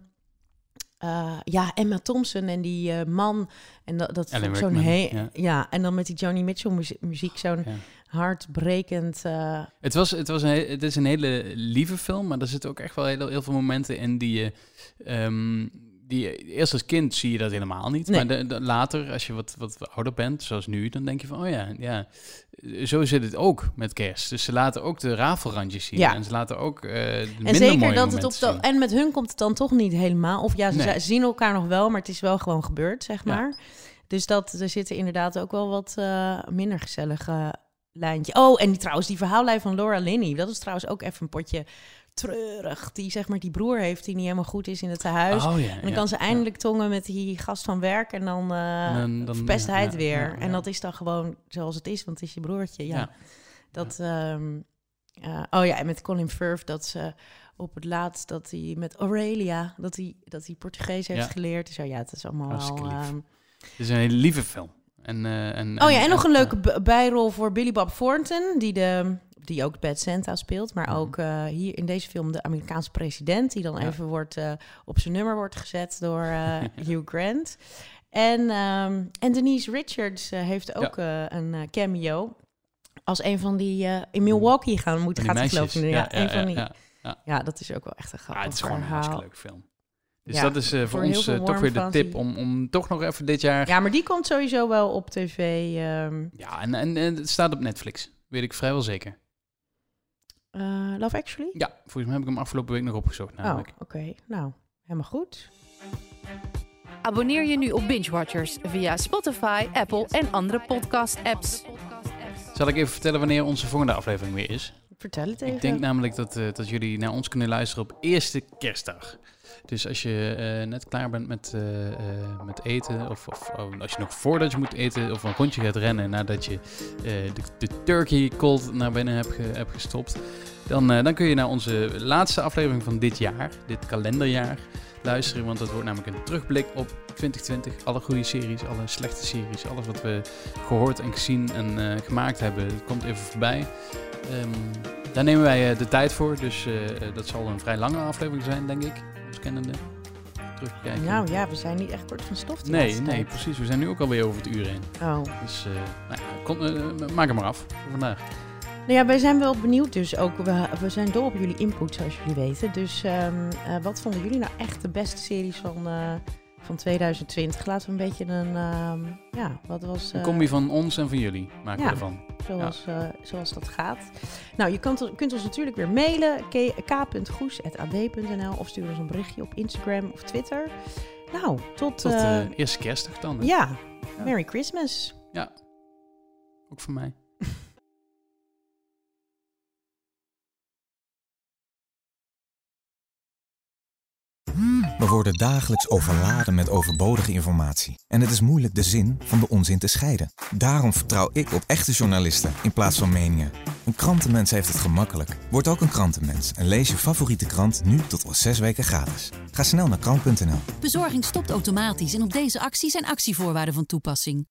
Uh, ja, Emma Thompson en die uh, man. En dat, dat vond zo'n he- ja. ja, en dan met die Joni Mitchell muziek, muziek zo'n ja. hartbrekend... Uh... Het, was, het, was een, het is een hele lieve film, maar er zitten ook echt wel heel, heel veel momenten in die je... Um, die, eerst als kind zie je dat helemaal niet. Nee. Maar de, de, later, als je wat, wat ouder bent, zoals nu, dan denk je van, oh ja, ja, zo zit het ook met kerst. Dus ze laten ook de rafelrandjes zien. Ja. En ze laten ook uh, de minder en zeker mooie dat het op de, En met hun komt het dan toch niet helemaal. Of ja, ze nee. zien elkaar nog wel, maar het is wel gewoon gebeurd, zeg maar. Ja. Dus dat, er zitten inderdaad ook wel wat uh, minder gezellige lijntjes. Oh, en die, trouwens, die verhaallijn van Laura Linney, dat is trouwens ook even een potje... treurig, die zeg maar die broer heeft die niet helemaal goed is in het tehuis. Oh, ja, en dan ja, kan ze eindelijk ja. tongen met die gast van werk en dan, uh, en dan, dan verpest ja, hij het ja, weer. Ja, ja. En dat is dan gewoon zoals het is, want het is je broertje. Ja, ja. Dat. Ja. Um, uh, oh ja, en met Colin Firth dat ze op het laatst dat hij met Aurelia dat hij dat hij Portugees heeft ja. geleerd. Zo ja, het is allemaal wel. Um, het is een hele lieve film. En, uh, en, oh ja, en, en nog een leuke b- bijrol voor Billy Bob Thornton, die de die ook Bad Santa speelt. Maar mm. ook uh, hier in deze film de Amerikaanse president... die dan ja. even wordt, uh, op zijn nummer wordt gezet door uh, Hugh Grant. En, um, en Denise Richards uh, heeft ook ja. uh, een uh, cameo... als een van die uh, in Milwaukee gaan moeten gaat geloven. Ja, ja, ja, een van die. Ja, ja. ja, dat is ook wel echt een grappig ja, het is gewoon verhaal. een hartstikke leuke film. Dus ja, dat is uh, voor, voor ons uh, toch weer de tip om, om toch nog even dit jaar... Ja, maar die komt sowieso wel op tv. Um... Ja, en, en, en het staat op Netflix. Weet ik vrijwel zeker. Uh, Love Actually? Ja, volgens mij heb ik hem afgelopen week nog opgezocht. Namelijk. Oh, oké. Okay. Nou, helemaal goed. Abonneer je nu op Binge Watchers via Spotify, Apple en andere podcast-apps. Zal ik even vertellen wanneer onze volgende aflevering weer is? Vertel het even. Ik denk namelijk dat, uh, dat jullie naar ons kunnen luisteren op eerste kerstdag. Dus als je uh, net klaar bent met, uh, uh, met eten, of, of oh, als je nog voordat je moet eten, of een rondje gaat rennen nadat je uh, de, de turkey cold naar binnen hebt, ge, hebt gestopt, dan, uh, dan kun je naar onze laatste aflevering van dit jaar, dit kalenderjaar, luisteren. Want dat wordt namelijk een terugblik op twintig twintig. Alle goede series, alle slechte series, alles wat we gehoord en gezien en uh, gemaakt hebben, dat komt even voorbij. Um, daar nemen wij uh, de tijd voor, dus uh, dat zal een vrij lange aflevering zijn, denk ik. Ons kennende. Terugkijken. Nou ja, we zijn niet echt kort van stof. Nee, nee, tijd. Precies. We zijn nu ook alweer over het uur heen. Oh. Dus uh, nou ja, kom, uh, maak hem maar af voor vandaag. Nou ja, wij zijn wel benieuwd dus ook. We, we zijn dol op jullie input, zoals jullie weten. Dus um, uh, wat vonden jullie nou echt de beste series van, uh, van twintig twintig? Laten we een beetje een, uh, ja, wat was... Uh, een combi van ons en van jullie maken ja, we ervan. Zoals, ja. uh, zoals dat gaat. Nou, je kunt, kunt ons natuurlijk weer mailen. k punt goes apenstaartje a d punt n l of stuur ons een berichtje op Instagram of Twitter. Nou, tot... Tot uh, uh, eerste kerstdag dan. Hè? Ja, ja, Merry Christmas. Ja, ook van mij. We worden dagelijks overladen met overbodige informatie. En het is moeilijk de zin van de onzin te scheiden. Daarom vertrouw ik op echte journalisten in plaats van meningen. Een krantenmens heeft het gemakkelijk. Word ook een krantenmens en lees je favoriete krant nu tot wel zes weken gratis. Ga snel naar krant punt n l. Bezorging stopt automatisch en op deze actie zijn actievoorwaarden van toepassing.